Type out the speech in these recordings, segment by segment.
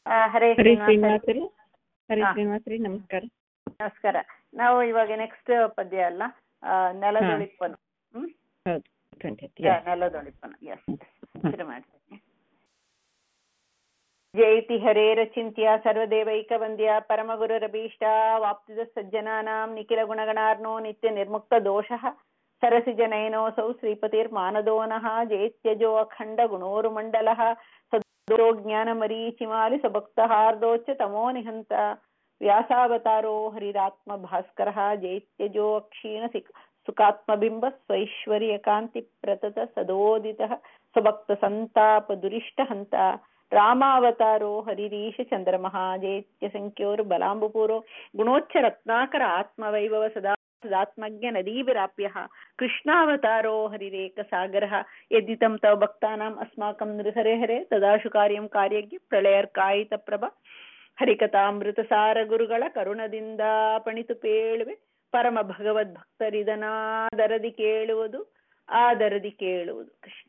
ಹರೇ ಹರಿ ಶ್ರೀನಿವಾಸ. ಶ್ರೀನಿವಾಸ ರೀ, ನಮಸ್ಕಾರ. ನಮಸ್ಕಾರ. ನಾವು ಇವಾಗ ನೆಕ್ಸ್ಟ್ ಪದ್ಯ ಅಲ್ಲ, ನೆಲದೊಳಿಪ್ಪನು. ಹೌದು, ನೆಲದೊಳಿಪ್ಪನು. ಎಸ್, ಶುರು ಮಾಡ್ತೀನಿ. ಜೈತಿ ಹರೇರಚಿಂತ್ಯ ಸರ್ವದೇವೈಕವಂದ್ಯ ಪರಮಗುರುರಭೀಷ್ಟ ವಾಪ್ತಿದ ಸಜ್ಜನಾನಾಂ ನಿಖಿಲ ಗುಣಗಣಾರ್ನೋ ನಿತ್ಯ ನಿರ್ಮುಕ್ತ ದೋಷಃ ಸರಸಿಜನಯನೋಸೌ ಶ್ರೀಪತಿರ್ಮಾನದೋನಃ ಜೇತ್ಯಜೋ ಅಖಂಡ ಗುಣೋರುಮಂಡಲಃ ಸದೋ ಜ್ಞಾನಮರೀಚಿಮಾಲಿ ಸಭಕ್ತಹಾರ್ದೋಚ್ಚ ತಮೋ ನಿಹಂತ ವ್ಯಾಸಾವತಾರೋ ಹರಿರಾತ್ಮ ಭಾಸ್ಕರಃ ಜೈತ್ಯಜೋ ಅಕ್ಷೀಣ ಸುಖಾತ್ಮಬಿಂಬ ಸ್ವೈಶ್ವರ್ಯ ಕಾಂತಿ ಪ್ರತತ ಸದೋದಿತಃ ಸ್ವಭಕ್ತ ಸಂತಾಪ ದುರಿಷ್ಟ ಹಂತ ರಾಮಾವತಾರೋ ಹರಿರೀಶ ಚಂದ್ರಮಃ ಜೈತ್ಯ ಸಂಖ್ಯೋರು ಬಲಾಂಬುಪೂರೋ ಗುಣೋಚ್ಚ ರತ್ನಾಕರ ಆತ್ಮವೈಭವ ಸದಾ ಸದಾತ್ಮಜ್ಞ ನದೀವಿರಾಪ್ಯಃ ಕೃಷ್ಣಾವತಾರೋ ಹರಿರೇಕ ಸಾಗರಃ ಯದ್ದಿತಂ ತವ ಭಕ್ತಾನಾಂ ಅಸ್ಮಾಕಂ ನೃಹರೆ ಹರೆ ತದಾಶು ಕಾರ್ಯಂ ಕಾರ್ಯಜ್ಞ ಪ್ರಳಯರ್ಕಾಯಿತ ಪ್ರಭ ಹರಿಕಥಾಮೃತ ಸಾರ ಗುರುಗಳ ಕರುಣದಿಂದ ಪಣಿತು ಪೇಳುವೆ ಪರಮ ಭಗವದ್ ಭಕ್ತರಿದನಾದರದಿ ಕೇಳುವುದು ಆದರದಿ ಕೇಳುವುದು. ಕೃಷ್ಣ.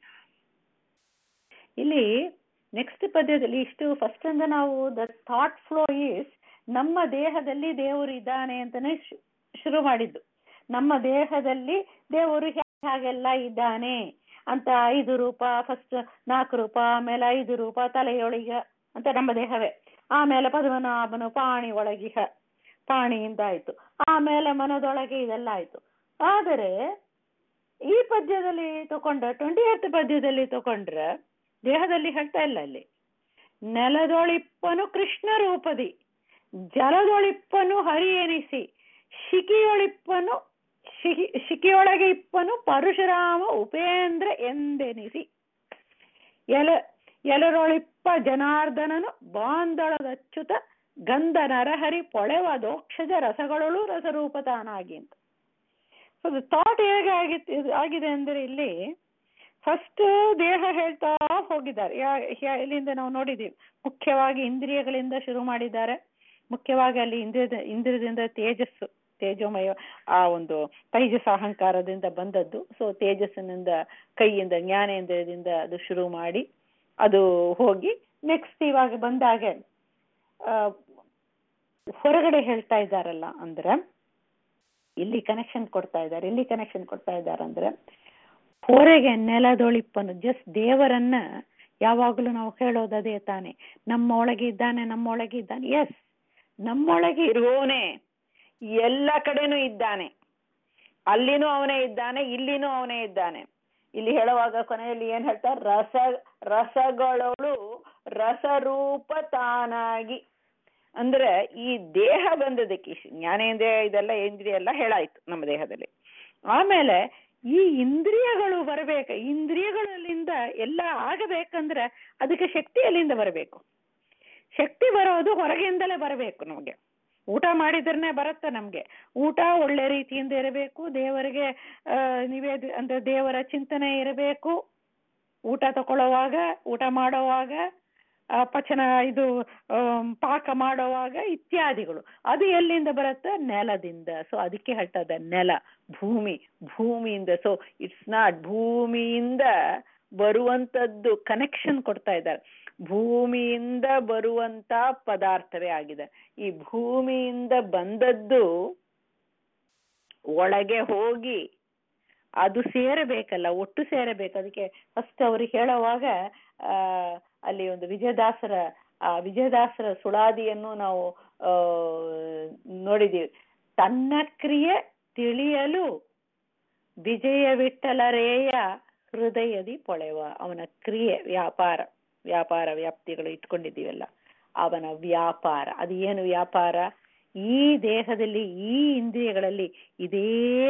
ಇಲ್ಲಿ ನೆಕ್ಸ್ಟ್ ಪದ್ಯದಲ್ಲಿ ಇಷ್ಟು ಫಸ್ಟ್ ಇಂದ ನಾವು ದ ಥಾಟ್ ಫ್ಲೋ ಈಸ್ ನಮ್ಮ ದೇಹದಲ್ಲಿ ದೇವರು ಇದ್ದಾನೆ ಅಂತಾನೆ ಶುರು ಮಾಡಿದ್ದು. ನಮ್ಮ ದೇಹದಲ್ಲಿ ದೇವರು ಹಾಗೆಲ್ಲ ಇದ್ದಾನೆ ಅಂತ 5 ರೂಪ, ಫಸ್ಟ್ 4 ರೂಪ, ಆಮೇಲೆ 5 ರೂಪ ತಲೆಯೊಳಗ ಅಂತ ನಮ್ಮ ದೇಹವೇ, ಆಮೇಲೆ ಪದ್ಮನಾಭನು ಪಾಣಿ ಒಳಗಿಹ, ಪಾಣಿಯಿಂದ ಆಯ್ತು, ಆಮೇಲೆ ಮನದೊಳಗೆ ಇದೆಲ್ಲ ಆಯ್ತು. ಆದರೆ ಈ ಪದ್ಯದಲ್ಲಿ ತಕೊಂಡ್ರೆ 20th ಪದ್ಯದಲ್ಲಿ ತಕೊಂಡ್ರೆ ದೇಹದಲ್ಲಿ ಹೇಳ್ತಾ ಇಲ್ಲ. ಅಲ್ಲಿ ನೆಲದೊಳಿಪ್ಪನು ಕೃಷ್ಣ ರೂಪದಿ, ಜಲದೊಳಿಪ್ಪನು ಹರಿ ಎನಿಸಿ, ಶಿಖಿಯೊಳಗೆ ಇಪ್ಪನು ಪರಶುರಾಮ ಉಪೇಂದ್ರ ಎಂದೆನಿಸಿ, ಎಲರೊಳಿಪ್ಪ ಜನಾರ್ದನನು ಬಾಂದಳದಚ್ಯುತ ಗಂಧ ನರಹರಿ ಪೊಳೆವ ದೋಕ್ಷಜ ರಸಗಳಳು ರಸರೂಪ ತಾನಾಗಿ ಅಂತ. ಸೊ ಥಾಟ್ ಹೇಗೆ ಆಗಿದೆ ಅಂದರೆ ಇಲ್ಲಿ ಫಸ್ಟ್ ದೇಹ ಹೇಳ್ತಾ ಹೋಗಿದ್ದಾರೆ. ಇಲ್ಲಿಂದ ನಾವು ನೋಡಿದ್ದೀವಿ, ಮುಖ್ಯವಾಗಿ ಇಂದ್ರಿಯಗಳಿಂದ ಶುರು ಮಾಡಿದ್ದಾರೆ. ಮುಖ್ಯವಾಗಿ ಅಲ್ಲಿ ಇಂದ್ರಿಯದಿಂದ ತೇಜೋಮಯ ಆ ಒಂದು ತೈಜಸ ಅಹಂಕಾರದಿಂದ ಬಂದದ್ದು. ಸೊ ತೇಜಸ್ಸಿನಿಂದ, ಕೈಯಿಂದ, ಜ್ಞಾನೇಂದ್ರಿಯದಿಂದ ಅದು ಶುರು ಮಾಡಿ ಅದು ಹೋಗಿ ನೆಕ್ಸ್ಟ್ ಇವಾಗ ಬಂದಾಗ ಹೊರಗಡೆ ಹೇಳ್ತಾ ಇದ್ದಾರಲ್ಲ ಅಂದ್ರೆ ಇಲ್ಲಿ ಕನೆಕ್ಷನ್ ಕೊಡ್ತಾ ಇದ್ದಾರೆ ಅಂದ್ರೆ ಹೊರಗೆ ನೆಲದೊಳಿಪ್ಪನು ಜಸ್ಟ್ ದೇವರನ್ನ ಯಾವಾಗಲೂ ನಾವು ಹೇಳೋದದೇ ತಾನೆ, ನಮ್ಮ ಒಳಗೆ ಇದ್ದಾನೆ. ಎಸ್, ನಮ್ಮೊಳಗೆ ಇರುವವನೇ ಎಲ್ಲ ಕಡೆನೂ ಇದ್ದಾನೆ. ಅಲ್ಲಿನೂ ಅವನೇ ಇದ್ದಾನೆ, ಇಲ್ಲಿನೂ ಅವನೇ ಇದ್ದಾನೆ. ಇಲ್ಲಿ ಹೇಳುವಾಗ ಕೊನೆಯಲ್ಲಿ ಏನ್ ಹೇಳ್ತಾರೆ, ರಸಗಳಳು ರಸರೂಪ ತಾನಾಗಿ. ಅಂದ್ರೆ ಈ ದೇಹ ಬಂದದಕ್ಕೆ ಜ್ಞಾನೇಂದ್ರಿಯ ಇದೆಲ್ಲ ಇಂದ್ರಿಯ ಎಲ್ಲ ಹೇಳಾಯ್ತು ನಮ್ಮ ದೇಹದಲ್ಲಿ. ಆಮೇಲೆ ಈ ಇಂದ್ರಿಯಗಳು ಬರಬೇಕು. ಇಂದ್ರಿಯಗಳಲ್ಲಿಂದ ಎಲ್ಲ ಆಗಬೇಕಂದ್ರೆ ಅದಕ್ಕೆ ಶಕ್ತಿ ಎಲ್ಲಿಂದ ಬರಬೇಕು? ಶಕ್ತಿ ಬರೋದು ಹೊರಗಿಂದಲೇ ಬರಬೇಕು. ನಮಗೆ ಊಟ ಮಾಡಿದ್ರೇ ಬರುತ್ತೆ. ನಮ್ಗೆ ಊಟ ಒಳ್ಳೆ ರೀತಿಯಿಂದ ಇರಬೇಕು, ದೇವರಿಗೆ ಅಂದ್ರೆ ದೇವರ ಚಿಂತನೆ ಇರಬೇಕು. ಊಟ ತಗೊಳ್ಳುವಾಗ, ಊಟ ಮಾಡುವಾಗ, ಪಚನ ಇದು ಪಾಕ ಮಾಡುವಾಗ ಇತ್ಯಾದಿಗಳು ಅದು ಎಲ್ಲಿಂದ ಬರುತ್ತೆ? ನೆಲದಿಂದ. ಸೊ ಅದಕ್ಕೆ ಹೇಳ್ತದೆ ನೆಲ, ಭೂಮಿಯಿಂದ. ಸೊ ಇಟ್ಸ್ ನಾಟ್ ಭೂಮಿಯಿಂದ ಬರುವಂತದ್ದು, ಕನೆಕ್ಷನ್ ಕೊಡ್ತಾ ಇದ್ದಾರೆ. ಭೂಮಿಯಿಂದ ಬರುವಂತ ಪದಾರ್ಥವೇ ಆಗಿದೆ. ಈ ಭೂಮಿಯಿಂದ ಬಂದದ್ದು ಒಳಗೆ ಹೋಗಿ ಅದು ಸೇರಬೇಕಲ್ಲ, ಒಟ್ಟು ಸೇರಬೇಕು. ಅದಕ್ಕೆ ಫಸ್ಟ್ ಅವ್ರಿಗೆ ಹೇಳುವಾಗ ಅಲ್ಲಿ ಒಂದು ವಿಜಯದಾಸರ ಸುಳಾದಿಯನ್ನು ನಾವು ನೋಡಿದೀವಿ. ತನ್ನ ಕ್ರಿಯೆ ತಿಳಿಯಲು ವಿಜಯ ವಿಠಲರೇಯ ಹೃದಯದಿ ಪೊಳೆವ. ಅವನ ಕ್ರಿಯೆ, ವ್ಯಾಪಾರ ವ್ಯಾಪ್ತಿಗಳು ಇಟ್ಕೊಂಡಿದ್ದೀವಲ್ಲ, ಅವನ ವ್ಯಾಪಾರ. ಅದು ಏನು ವ್ಯಾಪಾರ? ಈ ದೇಹದಲ್ಲಿ, ಈ ಇಂದ್ರಿಯಗಳಲ್ಲಿ, ಇದೇ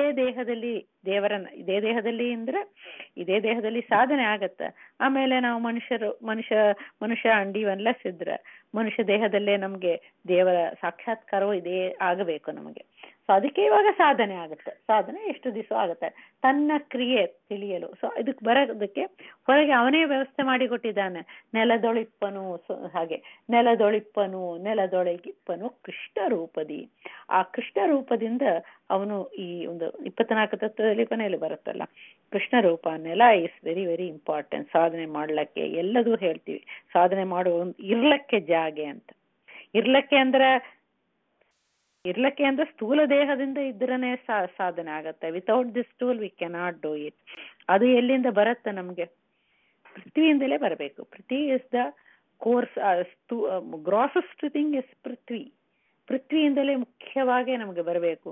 ದೇಹದಲ್ಲಿ ಸಾಧನೆ ಆಗತ್ತೆ. ಆಮೇಲೆ ನಾವು ಮನುಷ್ಯ ಅಂಡಿವನ್ಲೆಸ್ ಇದ್ರೆ ಮನುಷ್ಯ ದೇಹದಲ್ಲೇ ನಮ್ಗೆ ದೇವರ ಸಾಕ್ಷಾತ್ಕಾರವೂ ಇದೇ ಆಗಬೇಕು ನಮಗೆ. ಸೊ ಅದಕ್ಕೆ ಇವಾಗ ಸಾಧನೆ ಆಗುತ್ತೆ. ಸಾಧನೆ ಎಷ್ಟು ದಿವಸ ಆಗುತ್ತೆ ತನ್ನ ಕ್ರಿಯೆ ತಿಳಿಯಲು. ಸೊ ಇದಕ್ಕೆ ಬರೋದಕ್ಕೆ ಹೊರಗೆ ಅವನೇ ವ್ಯವಸ್ಥೆ ಮಾಡಿಕೊಟ್ಟಿದ್ದಾನೆ. ನೆಲದೊಳಿಪ್ಪನು, ಹಾಗೆ ನೆಲದೊಳಗಿಪ್ಪನು ಕೃಷ್ಣ ರೂಪದಿ. ಆ ಕೃಷ್ಣ ರೂಪದಿಂದ ಅವನು ಈ ಒಂದು 24 ತತ್ವದಲ್ಲಿ ಕೊನೆಯಲ್ಲಿ ಬರುತ್ತಲ್ಲ ಕೃಷ್ಣ ರೂಪ. ನೆಲ ಇಸ್ ವೆರಿ ವೆರಿ ಇಂಪಾರ್ಟೆಂಟ್ ಸಾಧನೆ ಮಾಡ್ಲಿಕ್ಕೆ. ಎಲ್ಲದೂ ಹೇಳ್ತೀವಿ ಸಾಧನೆ ಮಾಡುವ ಇರ್ಲಕ್ಕೆ ಜಾಗೆ ಅಂತ. ಇರ್ಲಕ್ಕೆ ಅಂದ್ರೆ ಸ್ಥೂಲ ದೇಹದಿಂದ ಇದ್ರನೇ ಸಾಧನೆ ಆಗತ್ತೆ. Without this tool we cannot do it. ಅದು ಎಲ್ಲಿಂದ ಬರುತ್ತೆ ನಮ್ಗೆ? ಪೃಥ್ವಿಯಿಂದಲೇ ಬರಬೇಕು. ಪೃಥ್ವಿ is the coarse. Grossest thing is ಪೃಥ್ವಿ. ಪೃಥ್ವಿಯಿಂದಲೇ ಮುಖ್ಯವಾಗಿ ನಮಗೆ ಬರಬೇಕು.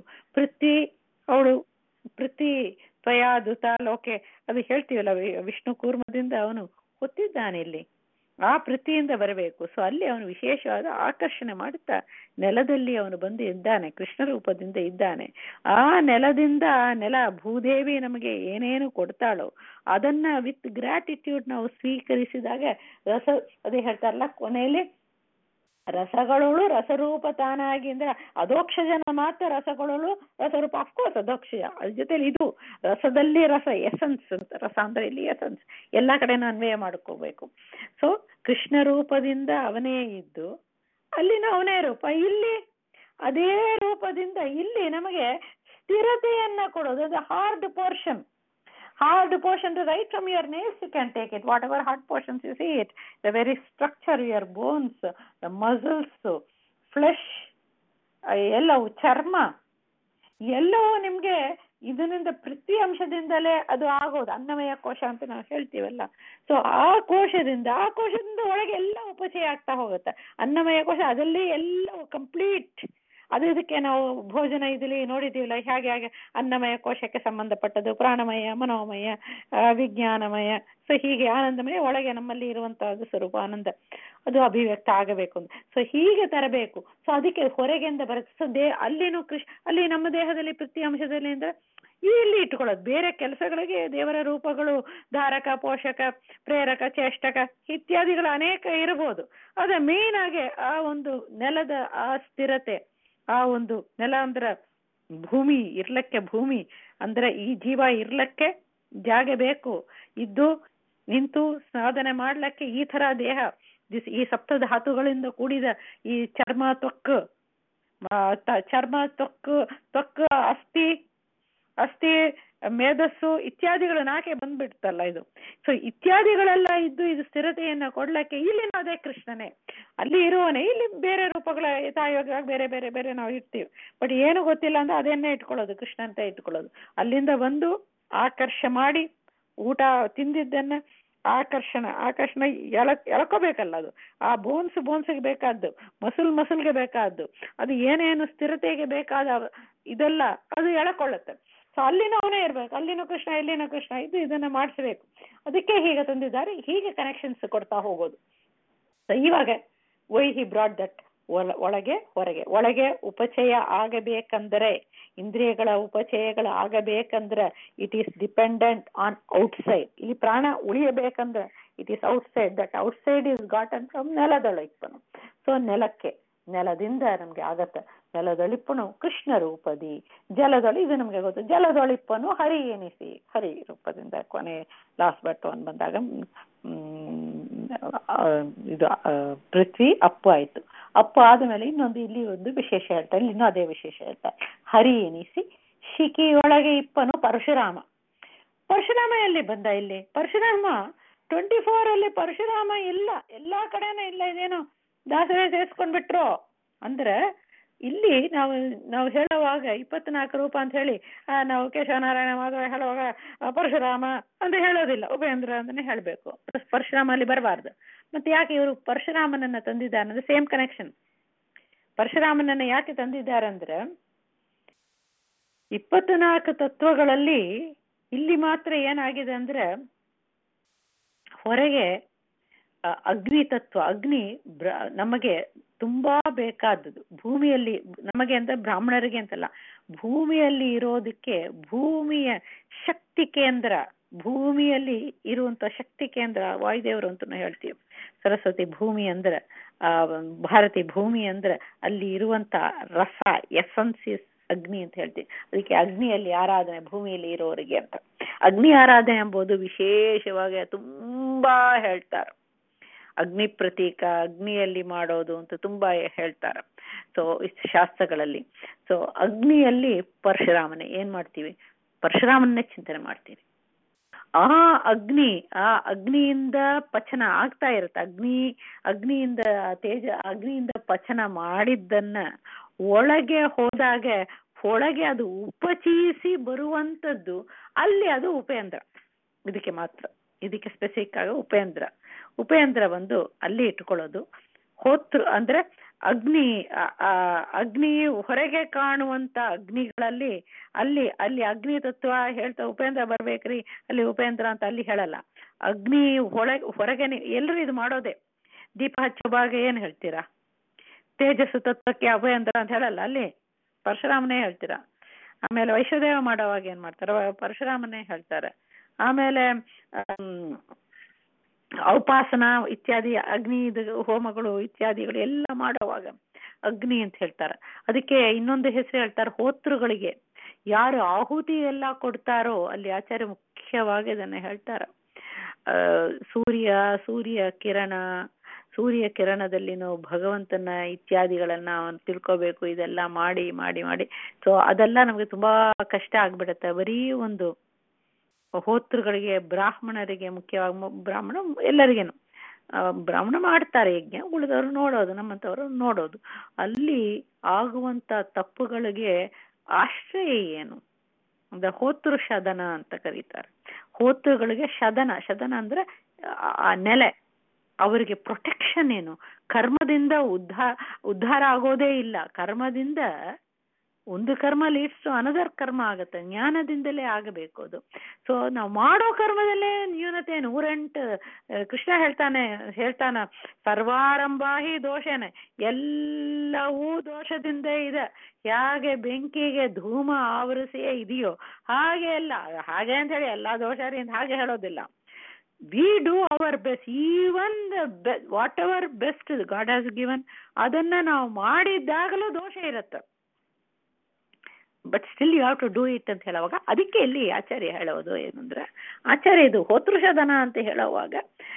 ಪೃಥ್ವಿ ತ್ವಯಾದುತ ಲೋಕೆ ಅದು ಹೇಳ್ತೀವಲ್ಲ, ವಿಷ್ಣು ಕೂರ್ಮದಿಂದ ಅವನು ಹೊತ್ತಿದ್ದಾನೆ ಇಲ್ಲಿ. ಆ ಪೃಥ್ವಿಯಿಂದ ಬರಬೇಕು. ಸೊ ಅಲ್ಲಿ ಅವನು ವಿಶೇಷವಾದ ಆಕರ್ಷಣೆ ಮಾಡುತ್ತಾ ನೆಲದಲ್ಲಿ ಅವನು ಬಂದು ಇದ್ದಾನೆ, ಕೃಷ್ಣ ರೂಪದಿಂದ ಇದ್ದಾನೆ. ಆ ನೆಲದಿಂದ ನೆಲ ಭೂದೇವಿ ನಮಗೆ ಏನೇನು ಕೊಡ್ತಾಳೋ ಅದನ್ನ ವಿತ್ ಗ್ರಾಟಿಟ್ಯೂಡ್ ನಾವು ಸ್ವೀಕರಿಸಿದಾಗ ಅದೇ ಹೇಳ್ತಾರಲ್ಲ ಕೊನೆಯಲ್ಲಿ ರಸಗಳೋಳು ರಸರೂಪ ತಾನಾಗಿ ಅಂದ್ರೆ ಅಧೋಕ್ಷಜನ ಮಾತ್ರ ರಸಗಳೋಳು ರಸರೂಪ. ಅಫ್ಕೋರ್ಸ್ ಅಧೋಕ್ಷಜ, ಅದ್ರ ಜೊತೆಲಿ ಇದು ರಸದಲ್ಲಿ ರಸ, ಎಸೆನ್ಸ್ ಅಂತ. ರಸ ಅಂದ್ರೆ ಇಲ್ಲಿ ಎಸೆನ್ಸ್, ಎಲ್ಲಾ ಕಡೆನೂ ಅನ್ವಯ ಮಾಡ್ಕೋಬೇಕು. ಸೊ ಕೃಷ್ಣ ರೂಪದಿಂದ ಅವನೇ ಇದ್ದು ಅಲ್ಲಿನ ಅವನೇ ರೂಪ, ಇಲ್ಲಿ ಅದೇ ರೂಪದಿಂದ ಇಲ್ಲಿ ನಮಗೆ ಸ್ಥಿರತೆಯನ್ನ ಕೊಡೋದು. ಅದು hard portion right from your nails you can take it, whatever hard portions you see it, the very structure, your bones, the muscles, flesh, ಎಲ್ಲವೂ ಚರ್ಮ ಎಲ್ಲವೂ ನಿಮ್ಗೆ ಇದರಿಂದ ಪ್ರತಿ ಅಂಶದಿಂದಲೇ ಅದು ಆಗೋದು. ಅನ್ನಮಯ ಕೋಶ ಅಂತ ನಾವು ಹೇಳ್ತೀವಲ್ಲ. ಸೊ ಆ ಕೋಶದಿಂದ ಒಳಗೆ ಎಲ್ಲ ಉಪಚಯ ಆಗ್ತಾ ಹೋಗುತ್ತೆ. ಅನ್ನಮಯ ಕೋಶ ಅದರಲ್ಲಿ ಎಲ್ಲವೂ ಕಂಪ್ಲೀಟ್. ಅದು ಇದಕ್ಕೆ ನಾವು ಭೋಜನ ಇದರಲ್ಲಿ ನೋಡಿದ್ದೀವಲ್ಲ, ಹೇಗೆ ಅನ್ನಮಯ ಕೋಶಕ್ಕೆ ಸಂಬಂಧಪಟ್ಟದ್ದು, ಪ್ರಾಣಮಯ, ಮನೋಮಯ, ವಿಜ್ಞಾನಮಯ, ಸೊ ಹೀಗೆ ಆನಂದಮಯ ಒಳಗೆ ನಮ್ಮಲ್ಲಿ ಇರುವಂತಹದ್ದು ಸ್ವರೂಪ ಆನಂದ, ಅದು ಅಭಿವ್ಯಕ್ತ ಆಗಬೇಕು ಅಂತ. ಸೊ ಹೀಗೆ ತರಬೇಕು. ಸೊ ಅದಕ್ಕೆ ಹೊರಗೆಂದ ಬರುತ್ತೆ. ಸೊ ಅಲ್ಲಿನೂ ಅಲ್ಲಿ ನಮ್ಮ ದೇಹದಲ್ಲಿ ಪ್ರತಿ ಅಂಶದಲ್ಲಿ ಅಂದ್ರೆ ಇಲ್ಲಿ ಇಟ್ಕೊಳ್ಳೋದು. ಬೇರೆ ಕೆಲಸಗಳಿಗೆ ದೇವರ ರೂಪಗಳು ಧಾರಕ, ಪೋಷಕ, ಪ್ರೇರಕ, ಚೇಷ್ಟಕ ಇತ್ಯಾದಿಗಳು ಅನೇಕ ಇರಬಹುದು. ಅದ ಮೇನ್ ಆಗಿ ಆ ಒಂದು ನೆಲದ ಆ ಸ್ಥಿರತೆ, ಆ ಒಂದು ನೆಲ ಅಂದ್ರೆ ಭೂಮಿ ಇರ್ಲಕ್ಕೆ, ಭೂಮಿ ಅಂದ್ರೆ ಈ ಜೀವ ಇರ್ಲಕ್ಕೆ ಜಾಗ ಬೇಕು. ಇದ್ದು ನಿಂತು ಸಾಧನೆ ಮಾಡ್ಲಿಕ್ಕೆ ಈ ತರ ದೇಹ, ಈ ಸಪ್ತ ಧಾತುಗಳಿಂದ ಕೂಡಿದ ಈ ಚರ್ಮ, ತ್ವಕ್, ಅಸ್ಥಿ, ಮೇಧಸ್ಸು ಇತ್ಯಾದಿಗಳು ನಾಕೆ ಬಂದ್ಬಿಡ್ತಲ್ಲ ಇದು. ಸೊ ಇತ್ಯಾದಿಗಳೆಲ್ಲ ಇದ್ದು ಇದು ಸ್ಥಿರತೆಯನ್ನ ಕೊಡ್ಲಿಕ್ಕೆ ಇಲ್ಲಿನ ಅದೇ ಕೃಷ್ಣನೇ, ಅಲ್ಲಿ ಇರುವನೇ. ಇಲ್ಲಿ ಬೇರೆ ರೂಪಗಳ ಯಥಾಯೋಗವಾಗಿ ಬೇರೆ ಬೇರೆ ಬೇರೆ ನಾವು ಇರ್ತೀವಿ, ಬಟ್ ಏನು ಗೊತ್ತಿಲ್ಲ ಅಂದ್ರೆ ಅದನ್ನೇ ಇಟ್ಕೊಳ್ಳೋದು, ಕೃಷ್ಣ ಅಂತ ಇಟ್ಕೊಳ್ಳೋದು. ಅಲ್ಲಿಂದ ಬಂದು ಆಕರ್ಷ ಮಾಡಿ ಊಟ ತಿಂದಿದ್ದನ್ನ ಆಕರ್ಷಣೆ ಎಳ್ಕೋಬೇಕಲ್ಲ. ಅದು ಆ ಬೋನ್ಸ್ಗೆ ಬೇಕಾದ್ದು, ಮಸುಲ್ಗೆ ಬೇಕಾದ್ದು, ಅದು ಏನೇನು ಸ್ಥಿರತೆಗೆ ಬೇಕಾದ ಇದೆಲ್ಲ ಅದು ಎಳ್ಕೊಳ್ಳುತ್ತೆ. ಸೊ ಅಲ್ಲಿನ ಅವನೇ ಇರ್ಬೇಕು. ಅಲ್ಲಿನ ಕೃಷ್ಣ, ಇಲ್ಲಿನ ಕೃಷ್ಣ, ಇದನ್ನ ಮಾಡಿಸ್ಬೇಕು. ಅದಕ್ಕೆ ಹೀಗೆ ತಂದಿದ್ದಾರೆ. ಹೀಗೆ ಕನೆಕ್ಷನ್ಸ್ ಕೊಡ್ತಾ ಹೋಗೋದು. ಸೊ ಇವಾಗ ವೈ ಹಿ ಬ್ರಾಡ್ ದಟ್, ಒಳಗೆ ಹೊರಗೆ. ಒಳಗೆ ಉಪಚಯ ಆಗಬೇಕಂದ್ರೆ, ಇಂದ್ರಿಯಗಳ ಉಪಚಯಗಳು ಆಗಬೇಕಂದ್ರೆ it is dependent on outside. ಇಲ್ಲಿ ಪ್ರಾಣ ಉಳಿಯಬೇಕಂದ್ರೆ it is outside. That outside is gotten from ನೆಲದೊಳಿಪ್ಪನು. ಸೊ ನೆಲದಿಂದ ನಮ್ಗೆ ಆಗತ್ತೆ. ನೆಲದೊಳಿಪ್ಪನು ಕೃಷ್ಣ ರೂಪದಿ, ಇದು ನಮ್ಗೆ ಗೊತ್ತು. ಜಲದೊಳಿಪ್ಪನು ಹರಿ ಎನಿಸಿ, ಹರಿ ರೂಪದಿಂದ ಕೊನೆ ಲಾಸ್ಟ್ ಬಟ್ ಒನ್ ಬಂದಾಗ ಇದು ಪೃಥ್ವಿ ಅಪ್ಪು ಆಯ್ತು. ಅಪ್ಪು ಆದ್ಮೇಲೆ ಇನ್ನೊಂದು ಇಲ್ಲಿ ಒಂದು ವಿಶೇಷ ಹೇಳ್ತಾರೆ, ಇಲ್ಲಿ ಇನ್ನೂ ಅದೇ ವಿಶೇಷ ಹೇಳ್ತಾರೆ. ಹರಿ ಎನಿಸಿ ಶಿಖಿಯೊಳಗೆ ಇಪ್ಪನು ಪರಶುರಾಮ. ಪರಶುರಾಮ ಎಲ್ಲಿ ಬಂದ? ಇಲ್ಲಿ ಪರಶುರಾಮ 24 ಅಲ್ಲಿ ಪರಶುರಾಮ ಇಲ್ಲ, ಎಲ್ಲಾ ಕಡೆನೂ ಇಲ್ಲ. ಇದೇನು ದಾಸರೇ ಸೇರಿಸ್ಕೊಂಡ್ಬಿಟ್ರು ಅಂದ್ರೆ ಇಲ್ಲಿ ನಾವು ಹೇಳುವಾಗ 24 ರೂಪ ಅಂತ ಹೇಳಿ ನಾವು ಕೇಶವನಾರಾಯಣ ಮಾಧವ ಹೇಳುವಾಗ ಪರಶುರಾಮ ಅಂತ ಹೇಳೋದಿಲ್ಲ, ಉಪೇಂದ್ರ ಅಂತಾನೆ ಹೇಳ್ಬೇಕು. ಪರಶುರಾಮ ಅಲ್ಲಿ ಬರಬಾರ್ದು. ಮತ್ತೆ ಯಾಕೆ ಇವರು ಪರಶುರಾಮನನ್ನ ತಂದಿದ್ದಾರೆ ಅಂದ್ರೆ ಸೇಮ್ ಕನೆಕ್ಷನ್. ಪರಶುರಾಮನನ್ನ ಯಾಕೆ ತಂದಿದ್ದಾರೆ ಅಂದ್ರೆ 24 ತತ್ವಗಳಲ್ಲಿ ಇಲ್ಲಿ ಮಾತ್ರ ಏನಾಗಿದೆ ಅಂದ್ರೆ ಹೊರಗೆ ಅಗ್ನಿ ತತ್ವ, ಅಗ್ನಿ ನಮಗೆ ತುಂಬಾ ಬೇಕಾದದ್ದು. ಭೂಮಿಯಲ್ಲಿ ನಮಗೆ ಅಂತ, ಬ್ರಾಹ್ಮಣರಿಗೆ ಅಂತಲ್ಲ, ಭೂಮಿಯಲ್ಲಿ ಇರೋದಕ್ಕೆ ಭೂಮಿಯ ಶಕ್ತಿ ಕೇಂದ್ರ, ಭೂಮಿಯಲ್ಲಿ ಇರುವಂತ ಶಕ್ತಿ ಕೇಂದ್ರ ವಾಯುದೇವರು ಅಂತ ಹೇಳ್ತೀವಿ. ಸರಸ್ವತಿ ಭೂಮಿ ಅಂದ್ರೆ ಭಾರತಿ ಭೂಮಿ ಅಂದ್ರೆ ಅಲ್ಲಿ ಇರುವಂತ ರಸ, ಎಸೆನ್ಸ್ ಇಸ್ ಅಗ್ನಿ ಅಂತ ಹೇಳ್ತೀವಿ. ಅದಕ್ಕೆ ಅಗ್ನಿಯಲ್ಲಿ ಆರಾಧನೆ, ಭೂಮಿಯಲ್ಲಿ ಇರೋರಿಗೆ ಅಂತ. ಅಗ್ನಿ ಆರಾಧನೆ ಎಂಬುದು ವಿಶೇಷವಾಗಿ ತುಂಬಾ ಹೇಳ್ತಾರೆ. ಅಗ್ನಿ ಪ್ರತೀಕ, ಅಗ್ನಿಯಲ್ಲಿ ಮಾಡೋದು ಅಂತ ತುಂಬಾ ಹೇಳ್ತಾರೆ. ಸೊ ಶಾಸ್ತ್ರಗಳಲ್ಲಿ. ಸೊ ಅಗ್ನಿಯಲ್ಲಿ ಪರಶುರಾಮನೇ ಏನ್ ಮಾಡ್ತೀವಿ, ಪರಶುರಾಮನ್ನೇ ಚಿಂತನೆ ಮಾಡ್ತೀವಿ. ಆ ಅಗ್ನಿಯಿಂದ ಪಚನ ಆಗ್ತಾ ಇರುತ್ತೆ. ಅಗ್ನಿಯಿಂದ ತೇಜ, ಅಗ್ನಿಯಿಂದ ಪಚನ ಮಾಡಿದ್ದನ್ನ ಒಳಗೆ ಹೋದಾಗ ಒಳಗೆ ಅದು ಉಪಚೀಸಿ ಬರುವಂತದ್ದು, ಅಲ್ಲಿ ಅದು ಉಪೇಂದ್ರ. ಇದಕ್ಕೆ ಮಾತ್ರ, ಇದಕ್ಕೆ ಸ್ಪೆಸಿಫಿಕ್ ಆಗಿ ಉಪೇಂದ್ರ ಬಂದು ಅಲ್ಲಿ ಇಟ್ಕೊಳ್ಳೋದು. ಹೋತೃ ಅಂದ್ರೆ ಅಗ್ನಿ ಹೊರಗೆ ಕಾಣುವಂತ ಅಗ್ನಿಗಳಲ್ಲಿ ಅಲ್ಲಿ ಅಗ್ನಿ ತತ್ವ ಹೇಳ್ತಾ ಉಪೇಂದ್ರ ಬರ್ಬೇಕ್ರಿ, ಅಲ್ಲಿ ಉಪೇಂದ್ರ ಅಂತ ಅಲ್ಲಿ ಹೇಳಲ್ಲ. ಅಗ್ನಿ ಹೊರಗೆನೆ ಎಲ್ಲರೂ ಇದು ಮಾಡೋದೆ. ದೀಪ ಹಚ್ಚೋವಾಗ ಏನ್ ಹೇಳ್ತೀರಾ, ತೇಜಸ್ಸು ತತ್ವಕ್ಕೆ ಉಪೇಂದ್ರ ಅಂತ ಹೇಳಲ್ಲ, ಅಲ್ಲಿ ಪರಶುರಾಮನೇ ಹೇಳ್ತೀರಾ. ಆಮೇಲೆ ವೈಶ್ವದೇವ ಮಾಡೋವಾಗ ಏನ್ ಮಾಡ್ತಾರೆ, ಪರಶುರಾಮನೇ ಹೇಳ್ತಾರೆ. ಆಮೇಲೆ ಔಪಾಸನ ಇತ್ಯಾದಿ ಅಗ್ನಿ ಹೋಮಗಳು ಇತ್ಯಾದಿಗಳು ಎಲ್ಲ ಮಾಡುವಾಗ ಅಗ್ನಿ ಅಂತ ಹೇಳ್ತಾರೆ. ಅದಕ್ಕೆ ಇನ್ನೊಂದು ಹೆಸರು ಹೇಳ್ತಾರೆ, ಹೋತೃಗಳಿಗೆ. ಯಾರು ಆಹುತಿ ಎಲ್ಲ ಕೊಡ್ತಾರೋ ಅಲ್ಲಿ ಆಚಾರ್ಯ ಮುಖ್ಯವಾಗಿ ಇದನ್ನ ಹೇಳ್ತಾರೆ. ಸೂರ್ಯ ಕಿರಣದಲ್ಲಿ ನಾವು ಭಗವಂತನ ಇತ್ಯಾದಿಗಳನ್ನ ತಿಳ್ಕೋಬೇಕು. ಇದೆಲ್ಲ ಮಾಡಿ ಮಾಡಿ ಮಾಡಿ ಸೊ ಅದೆಲ್ಲ ನಮ್ಗೆ ತುಂಬಾ ಕಷ್ಟ ಆಗ್ಬಿಡತ್ತೆ. ಬರೀ ಒಂದು ಹೋತೃಗಳಿಗೆ, ಬ್ರಾಹ್ಮಣರಿಗೆ ಮುಖ್ಯವಾಗಿ, ಎಲ್ಲರಿಗೇನು ಬ್ರಾಹ್ಮಣ ಮಾಡ್ತಾರೆ ಯಜ್ಞ, ಉಳಿದವರು ನೋಡೋದು, ನಮ್ಮಂತವರು ನೋಡೋದು. ಅಲ್ಲಿ ಆಗುವಂತ ತಪ್ಪುಗಳಿಗೆ ಆಶ್ರಯ ಏನು, ಹೋತೃ ಶದನ ಅಂತ ಕರೀತಾರೆ. ಹೋತೃಗಳಿಗೆ ಶದನ ಅಂದ್ರೆ ಆ ನೆಲೆ, ಅವರಿಗೆ ಪ್ರೊಟೆಕ್ಷನ್ ಏನು. ಕರ್ಮದಿಂದ ಉದ್ಧಾರ ಆಗೋದೇ ಇಲ್ಲ. ಕರ್ಮದಿಂದ ಒಂದು ಕರ್ಮ ಲೀಡ್ಸ್ ಟು ಅನದರ್ ಕರ್ಮ ಆಗತ್ತೆ. ಜ್ಞಾನದಿಂದಲೇ ಆಗಬೇಕು ಅದು. ಸೊ ನಾವು ಮಾಡೋ ಕರ್ಮದಲ್ಲೇ ನ್ಯೂನತೆ. 108 ಕೃಷ್ಣ ಹೇಳ್ತಾನ ಸರ್ವಾರಂಭಾಹಿ ದೋಷನೇ, ಎಲ್ಲವೂ ದೋಷದಿಂದ ಇದೆ. ಹೇಗೆ ಬೆಂಕಿಗೆ ಧೂಮ ಆವರಿಸಿಯೇ ಇದೆಯೋ ಹಾಗೆ ಎಲ್ಲ, ಹಾಗೆ ಅಂತ ಹೇಳಿ ಎಲ್ಲಾ ದೋಷರಿ ಅಂತ ಹಾಗೆ ಹೇಳೋದಿಲ್ಲ. we do our best, even whatever best God has given, ಅದನ್ನ ನಾವು ಮಾಡಿದ್ದಾಗಲೂ ದೋಷ ಇರುತ್ತೆ. But still you have to do it ಅಂತ ಹೇಳುವಾಗ, ಅದಕ್ಕೆ ಇಲ್ಲಿ ಆಚಾರ್ಯ ಹೇಳೋದು ಏನಂದ್ರೆ, ಆಚಾರ್ಯ ಇದು ಹೋತೃಶದನ ಅಂತ ಹೇಳುವಾಗ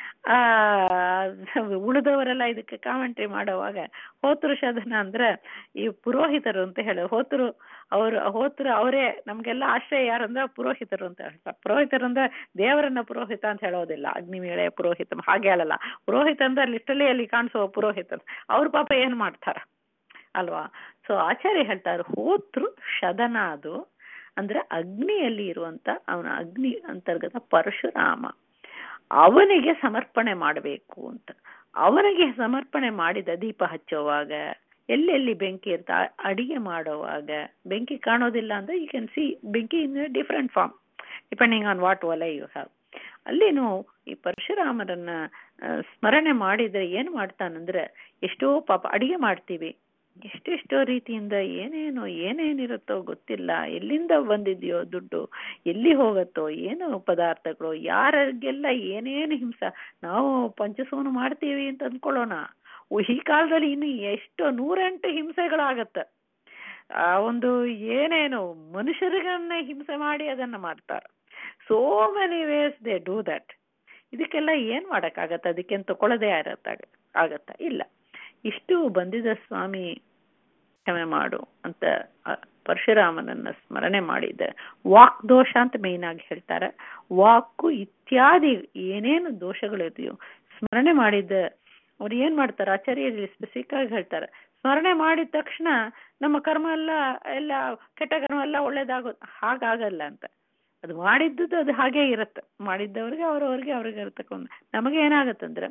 ಉಳಿದವರೆಲ್ಲ ಇದಕ್ಕೆ ಕಾಮೆಂಟ್ರಿ ಮಾಡುವಾಗ ಹೋತೃಶದನ ಅಂದ್ರೆ ಈ ಪುರೋಹಿತರು ಅಂತ ಹೇಳೋ ಹೋತೃ ಅವರೇ ನಮ್ಗೆಲ್ಲ ಆಶ್ರಯ. ಯಾರಂದ್ರೆ ಪುರೋಹಿತರು ಅಂತ ಹೇಳ್ತಾರೆ. ಪುರೋಹಿತರು ಅಂದ್ರೆ ದೇವರನ್ನ ಪುರೋಹಿತ ಅಂತ ಹೇಳೋದಿಲ್ಲ. ಅಗ್ನಿಮೇಳೆ ಪುರೋಹಿತ ಹಾಗೆ ಹೇಳಲ್ಲ. ಪುರೋಹಿತ ಅಂದ್ರೆ ಲಿಸ್ಟಲ್ಲಿ ಅಲ್ಲಿ ಕಾಣಿಸುವ ಪುರೋಹಿತ, ಅವ್ರ ಪಾಪ ಏನ್ ಮಾಡ್ತಾರ ಅಲ್ವಾ. ಸೊ ಆಚಾರ್ಯ ಹೇಳ್ತಾರೆ ಹೋತೃ ಶದನ ಅದು ಅಂದ್ರೆ ಅಗ್ನಿಯಲ್ಲಿ ಇರುವಂತ ಅವನ ಅಗ್ನಿ ಅಂತರ್ಗತ ಪರಶುರಾಮ, ಅವನಿಗೆ ಸಮರ್ಪಣೆ ಮಾಡಬೇಕು ಅಂತ. ಅವನಿಗೆ ಸಮರ್ಪಣೆ ಮಾಡಿದ ದೀಪ ಹಚ್ಚುವಾಗ, ಎಲ್ಲೆಲ್ಲಿ ಬೆಂಕಿ ಇರ್ತಾ ಅಡಿಗೆ ಮಾಡುವಾಗ ಬೆಂಕಿ ಕಾಣೋದಿಲ್ಲ ಅಂದ್ರೆ ಯು ಕ್ಯಾನ್ ಸಿ ಬೆಂಕಿ in different form depending on what ಒಲೆ ಯು ಹ್ಯಾವ್. ಅಲ್ಲಿನೂ ಈ ಪರಶುರಾಮರನ್ನ ಸ್ಮರಣೆ ಮಾಡಿದ್ರೆ ಏನ್ ಮಾಡ್ತಾನಂದ್ರೆ, ಎಷ್ಟೋ ಪಾಪ ಅಡಿಗೆ ಮಾಡ್ತೀವಿ, ಎಷ್ಟೆಷ್ಟೋ ರೀತಿಯಿಂದ ಏನೇನಿರುತ್ತೋ ಗೊತ್ತಿಲ್ಲ, ಎಲ್ಲಿಂದ ಬಂದಿದೆಯೋ ದುಡ್ಡು, ಎಲ್ಲಿ ಹೋಗತ್ತೋ, ಏನು ಪದಾರ್ಥಗಳು, ಯಾರಿಗೆಲ್ಲ ಏನೇನು ಹಿಂಸೆ. ನಾವು ಪಂಚಸೂನು ಮಾಡ್ತೀವಿ ಅಂತ ಅಂದ್ಕೊಳ್ಳೋಣ, ಈ ಕಾಲದಲ್ಲಿ ಇನ್ನು ಎಷ್ಟೋ 108 ಹಿಂಸೆಗಳಾಗತ್ತೆ. ಆ ಒಂದು ಏನೇನು ಮನುಷ್ಯರಿಗನ್ನೇ ಹಿಂಸೆ ಮಾಡಿ ಅದನ್ನ ಮಾಡ್ತಾರೆ. So many ways they do that. ಇದಕ್ಕೆಲ್ಲ ಏನ್ ಮಾಡಕ್ಕಾಗತ್ತೆ, ಅದಕ್ಕೇನು ತಗೊಳ್ಳೋದೇ ಆಗತ್ತ ಇಲ್ಲ. ಇಷ್ಟು ಬಂದಿದ್ದ ಸ್ವಾಮಿ ಕ್ಷಮೆ ಮಾಡು ಅಂತ ಪರಶುರಾಮನನ್ನ ಸ್ಮರಣೆ ಮಾಡಿದ್ದೆ. ವಾಕ್ ದೋಷ ಅಂತ ಮೇನ್ ಆಗಿ ಹೇಳ್ತಾರೆ. ವಾಕು ಇತ್ಯಾದಿ ಏನೇನು ದೋಷಗಳಿದೆಯೋ ಸ್ಮರಣೆ ಮಾಡಿದ್ದ ಅವ್ರು ಏನ್ ಮಾಡ್ತಾರೆ, ಆಚಾರ್ಯರಲ್ಲಿ ಸ್ಪೆಸಿಫಿಕ್ ಆಗಿ ಹೇಳ್ತಾರೆ, ಸ್ಮರಣೆ ಮಾಡಿದ ತಕ್ಷಣ ನಮ್ಮ ಕರ್ಮ ಎಲ್ಲ ಕೆಟ್ಟ ಕರ್ಮ ಎಲ್ಲ ಒಳ್ಳೇದಾಗೋದು ಹಾಗಾಗಲ್ಲ ಅಂತ. ಅದು ಮಾಡಿದ್ದು ಅದು ಹಾಗೆ ಇರುತ್ತೆ. ಮಾಡಿದ್ದವ್ರಿಗೆ ಅವ್ರಿಗೆ ಇರತಕ್ಕ ನಮಗೆ ಏನಾಗತ್ತಂದ್ರೆ,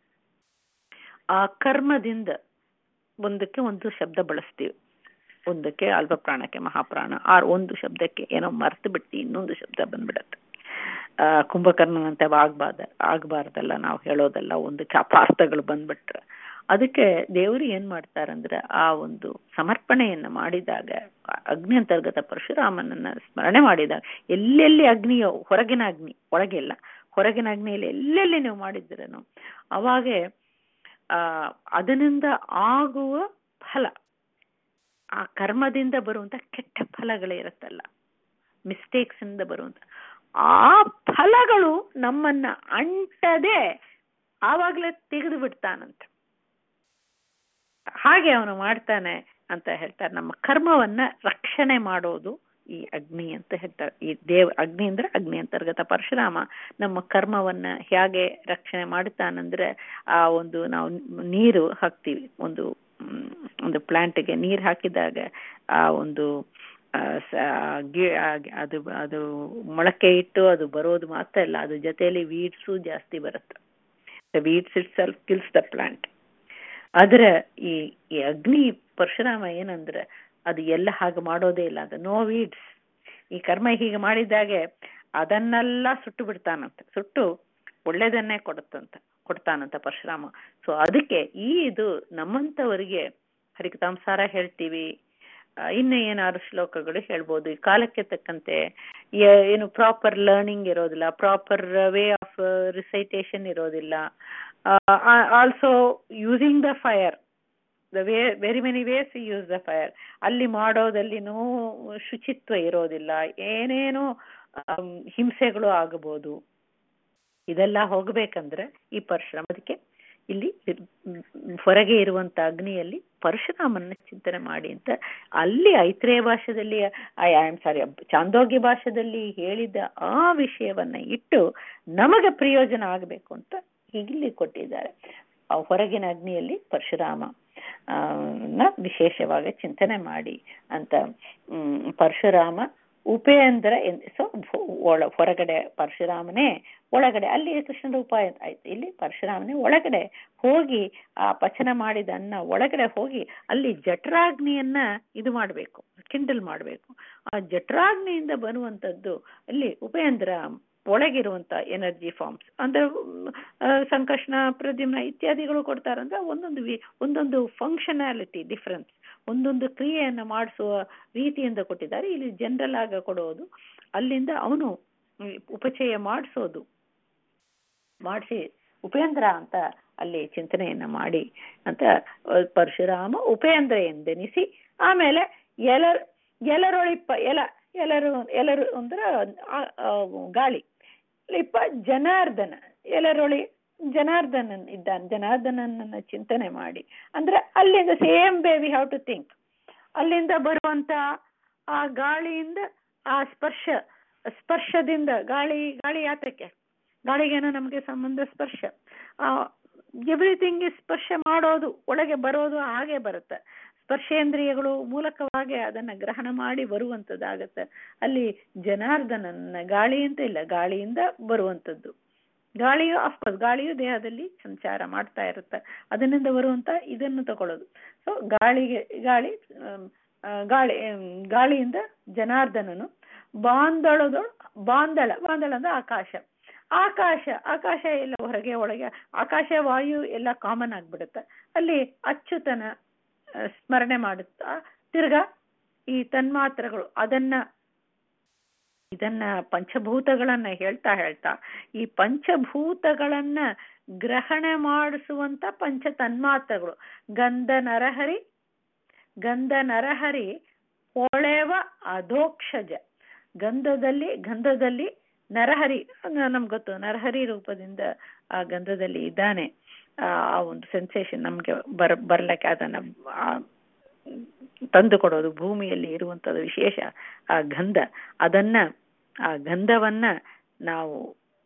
ಆ ಕರ್ಮದಿಂದ ಒಂದಕ್ಕೆ ಒಂದು ಶಬ್ದ ಬಳಸ್ತೀವಿ, ಒಂದಕ್ಕೆ ಅಲ್ಪ ಪ್ರಾಣಕ್ಕೆ ಮಹಾಪ್ರಾಣ, ಒಂದು ಶಬ್ದಕ್ಕೆ ಏನೋ ಮರ್ತು ಬಿಟ್ಟು ಇನ್ನೊಂದು ಶಬ್ದ ಬಂದ್ಬಿಡತ್ತೆ. ಕುಂಭಕರ್ಣನಂತೆ ಆಗ್ಬಾರ್ದಲ್ಲ ನಾವು ಹೇಳೋದಲ್ಲ, ಒಂದಕ್ಕೆ ಅಪಾರ್ಥಗಳು ಬಂದ್ಬಿಟ್ರೆ. ಅದಕ್ಕೆ ದೇವರು ಏನ್ ಮಾಡ್ತಾರಂದ್ರೆ, ಆ ಒಂದು ಸಮರ್ಪಣೆಯನ್ನ ಮಾಡಿದಾಗ, ಅಗ್ನಿ ಅಂತರ್ಗತ ಪರಶುರಾಮನನ್ನ ಸ್ಮರಣೆ ಮಾಡಿದಾಗ, ಎಲ್ಲೆಲ್ಲಿ ಅಗ್ನಿಯೋ, ಹೊರಗಿನ ಅಗ್ನಿ ಒಳಗೆಲ್ಲ, ಹೊರಗಿನ ಅಗ್ನಿಯಲ್ಲಿ ಎಲ್ಲೆಲ್ಲಿ ನೀವು ಮಾಡಿದ್ರೇನು ಅವಾಗೆ ಅದರಿಂದ ಆಗುವ ಫಲ, ಆ ಕರ್ಮದಿಂದ ಬರುವಂತ ಕೆಟ್ಟ ಫಲಗಳಿರುತ್ತಲ್ಲ, ಮಿಸ್ಟೇಕ್ಸ್ ಇಂದ ಬರುವಂತ ಆ ಫಲಗಳು ನಮ್ಮನ್ನ ಅಂಟದೆ ಆವಾಗ್ಲೇ ತೆಗೆದು ಬಿಡ್ತಾನಂತೆ. ಹಾಗೆ ಅವನು ಮಾಡ್ತಾನೆ ಅಂತ ಹೇಳ್ತಾರೆ. ನಮ್ಮ ಕರ್ಮವನ್ನ ರಕ್ಷಣೆ ಮಾಡೋದು ಈ ಅಗ್ನಿ ಅಂತ ಹೇಳ್ತಾರೆ. ಈ ಅಗ್ನಿ ಅಂದ್ರೆ ಅಗ್ನಿ ಅಂತರ್ಗತ ಪರಶುರಾಮ ನಮ್ಮ ಕರ್ಮವನ್ನ ಹೇಗೆ ರಕ್ಷಣೆ ಮಾಡ್ತಾನಂದ್ರೆ, ಆ ಒಂದು ನಾವು ನೀರು ಹಾಕ್ತೀವಿ, ಒಂದು ಪ್ಲಾಂಟ್ಗೆ ನೀರು ಹಾಕಿದಾಗ ಆ ಒಂದು ಅದು ಅದು ಮೊಳಕೆ ಇಟ್ಟು ಅದು ಬರೋದು ಮಾತ್ರ ಇಲ್ಲ, ಅದ್ರ ಜೊತೆಯಲ್ಲಿ ವೀಡ್ಸು ಜಾಸ್ತಿ ಬರುತ್ತೆ. Weeds itself kills the plant. ಆದ್ರೆ ಈ ಅಗ್ನಿ ಪರಶುರಾಮ ಏನಂದ್ರೆ ಅದು ಎಲ್ಲ ಹಾಗೆ ಮಾಡೋದೇ ಇಲ್ಲ. ಅದು ನೋ ವೀಡ್ಸ್. ಈ ಕರ್ಮ ಹೀಗೆ ಮಾಡಿದಾಗೆ ಅದನ್ನೆಲ್ಲ ಸುಟ್ಟು ಬಿಡ್ತಾನಂತೆ, ಸುಟ್ಟು ಒಳ್ಳೇದನ್ನೇ ಕೊಡ್ತಾನಂತ ಪರಶುರಾಮ. ಸೊ ಅದಕ್ಕೆ ಇದು ನಮ್ಮಂತವರಿಗೆ ಹರಿಕಥಾಂಸಾರ ಹೇಳ್ತೀವಿ, ಇನ್ನು ಏನಾದ್ರು ಶ್ಲೋಕಗಳು ಹೇಳ್ಬೋದು. ಈ ಕಾಲಕ್ಕೆ ತಕ್ಕಂತೆ ಏನು ಪ್ರಾಪರ್ ಲರ್ನಿಂಗ್ ಇರೋದಿಲ್ಲ, ಪ್ರಾಪರ್ ವೇ ಆಫ್ ರಿಸೈಟೇಷನ್ ಇರೋದಿಲ್ಲ. Also using the fire, very many ways use the fire. ಅಲ್ಲಿ ಮಾಡೋದಲ್ಲಿನೂ ಶುಚಿತ್ವ ಇರೋದಿಲ್ಲ, ಏನೇನೋ ಹಿಂಸೆಗಳು ಆಗಬಹುದು. ಇದೆಲ್ಲ ಹೋಗ್ಬೇಕಂದ್ರೆ ಈ ಪರಶುರಾಮ, ಅದಕ್ಕೆ ಇಲ್ಲಿ ಹೊರಗೆ ಇರುವಂತ ಅಗ್ನಿಯಲ್ಲಿ ಪರಶುರಾಮನ ಚಿಂತನೆ ಮಾಡಿ ಅಂತ ಅಲ್ಲಿ ಐತ್ರೇಯ ಭಾಷೆಯಲ್ಲಿ ಚಾಂದೋಗ್ಯ ಭಾಷೆದಲ್ಲಿ ಹೇಳಿದ ಆ ವಿಷಯವನ್ನ ಇಟ್ಟು ನಮಗೆ ಪ್ರಯೋಜನ ಆಗಬೇಕು ಅಂತ ಇಲ್ಲಿ ಕೊಟ್ಟಿದ್ದಾರೆ. ಹೊರಗಿನ ಅಗ್ನಿಯಲ್ಲಿ ಪರಶುರಾಮ ವಿಶೇಷವಾಗಿ ಚಿಂತನೆ ಮಾಡಿ ಅಂತ. ಪರಶುರಾಮ ಉಪೇಂದ್ರ ಸೊ ಹೊರಗಡೆ ಪರಶುರಾಮನೇ, ಒಳಗಡೆ ಅಲ್ಲಿ ಕೃಷ್ಣನ ಉಪಾಯ ಆಯ್ತು. ಇಲ್ಲಿ ಪರಶುರಾಮನೇ ಒಳಗಡೆ ಹೋಗಿ ಆ ಪಚನ ಮಾಡಿದ ಅನ್ನ ಒಳಗಡೆ ಹೋಗಿ ಅಲ್ಲಿ ಜಠರಾಗ್ನಿಯನ್ನ ಇದು ಮಾಡಬೇಕು, ಕಿಂಡಲ್ ಮಾಡಬೇಕು. ಆ ಜಠರಾಗ್ನಿಯಿಂದ ಬರುವಂತದ್ದು ಅಲ್ಲಿ ಉಪೇಂದ್ರ ಒಳಗಿರುವಂತ ಎನರ್ಜಿ ಫಾರ್ಮ್ಸ್ ಅಂದ್ರೆ ಸಂಕರ್ಷಣ, ಪ್ರದ್ಯುಮ್ನ ಇತ್ಯಾದಿಗಳು ಕೊಡ್ತಾರಂದ್ರೆ ಒಂದೊಂದು ಫಂಕ್ಷನಾಲಿಟಿ ಡಿಫರೆನ್ಸ್, ಒಂದೊಂದು ಕ್ರಿಯೆಯನ್ನ ಮಾಡಿಸುವ ರೀತಿಯಿಂದ ಕೊಟ್ಟಿದ್ದಾರೆ. ಇಲ್ಲಿ ಜನರಲ್ ಆಗ ಕೊಡೋದು, ಅಲ್ಲಿಂದ ಅವನು ಉಪಚಯ ಮಾಡಿಸಿ ಉಪೇಂದ್ರ ಅಂತ ಅಲ್ಲಿ ಚಿಂತನೆಯನ್ನ ಮಾಡಿ ಅಂತ ಪರಶುರಾಮ ಉಪೇಂದ್ರ ಎಂದೆನಿಸಿ. ಆಮೇಲೆ ಎಲ್ಲರು ಅಂದ್ರೆ ಗಾಳಿ ಲಿಪ್ಪ ಜನಾರ್ದನ, ಎಲ್ಲರೊಳಿ ಜನಾರ್ದನನ್ ಇದ್ದಾನೆ, ಜನಾರ್ದನನ್ನ ಚಿಂತನೆ ಮಾಡಿ ಅಂದ್ರೆ ಅಲ್ಲಿಂದ same way we have to think. ಅಲ್ಲಿಂದ ಬರುವಂತ ಆ ಗಾಳಿಯಿಂದ ಆ ಸ್ಪರ್ಶದಿಂದ ಗಾಳಿ ಯಾತಕ್ಕೆ, ಗಾಳಿಗೇನೋ ನಮಗೆ ಸಂಬಂಧ ಸ್ಪರ್ಶ. ಎವ್ರಿಥಿಂಗ್ ಇಸ್ ಸ್ಪರ್ಶ ಮಾಡೋದು, ಒಳಗೆ ಬರೋದು ಹಾಗೆ ಬರುತ್ತೆ. ಸ್ಪರ್ಶೇಂದ್ರಿಯಗಳು ಮೂಲಕವಾಗಿ ಅದನ್ನ ಗ್ರಹಣ ಮಾಡಿ ಬರುವಂತದ್ದಾಗತ್ತೆ. ಅಲ್ಲಿ ಜನಾರ್ದನನ್ನ ಗಾಳಿ ಅಂತ ಇಲ್ಲ, ಗಾಳಿಯಿಂದ ಬರುವಂತದ್ದು. ಗಾಳಿಯು ದೇಹದಲ್ಲಿ ಸಂಚಾರ ಮಾಡ್ತಾ ಇರುತ್ತೆ, ಅದನ್ನಿಂದ ಬರುವಂತ ಇದನ್ನು ತಗೊಳ್ಳೋದು. ಸೊ ಗಾಳಿಯಿಂದ ಜನಾರ್ದನನು ಬಾಂದಳ ಅಂದ್ರೆ ಆಕಾಶ ಎಲ್ಲ ಹೊರಗೆ ಒಳಗೆ, ಆಕಾಶ ವಾಯು ಎಲ್ಲ ಕಾಮನ್ ಆಗ್ಬಿಡುತ್ತೆ. ಅಲ್ಲಿ ಅಚ್ಯುತನ ಸ್ಮರಣೆ ಮಾಡುತ್ತಾ ತಿರ್ಗಾ ಈ ತನ್ಮಾತ್ರಗಳು ಇದನ್ನ ಪಂಚಭೂತಗಳನ್ನ ಹೇಳ್ತಾ ಈ ಪಂಚಭೂತಗಳನ್ನ ಗ್ರಹಣ ಮಾಡಿಸುವಂತ ಪಂಚ ತನ್ಮಾತ್ರಗಳು ಗಂಧ ನರಹರಿ ಹೊಳೆವ ಅಧೋಕ್ಷಜ. ಗಂಧದಲ್ಲಿ ನರಹರಿ ನಮ್ಗೆ ಗೊತ್ತು, ನರಹರಿ ರೂಪದಿಂದ ಆ ಗಂಧದಲ್ಲಿ ಇದ್ದಾನೆ. ಆ ಒಂದು ಸೆನ್ಸೇಷನ್ ನಮ್ಗೆ ಬರ್ಲಕ್ಕೆ ಅದನ್ನ ತಂದು ಕೊಡೋದು ಭೂಮಿಯಲ್ಲಿ ಇರುವಂತದ್ದು ವಿಶೇಷ ಆ ಗಂಧ. ಆ ಗಂಧವನ್ನ ನಾವು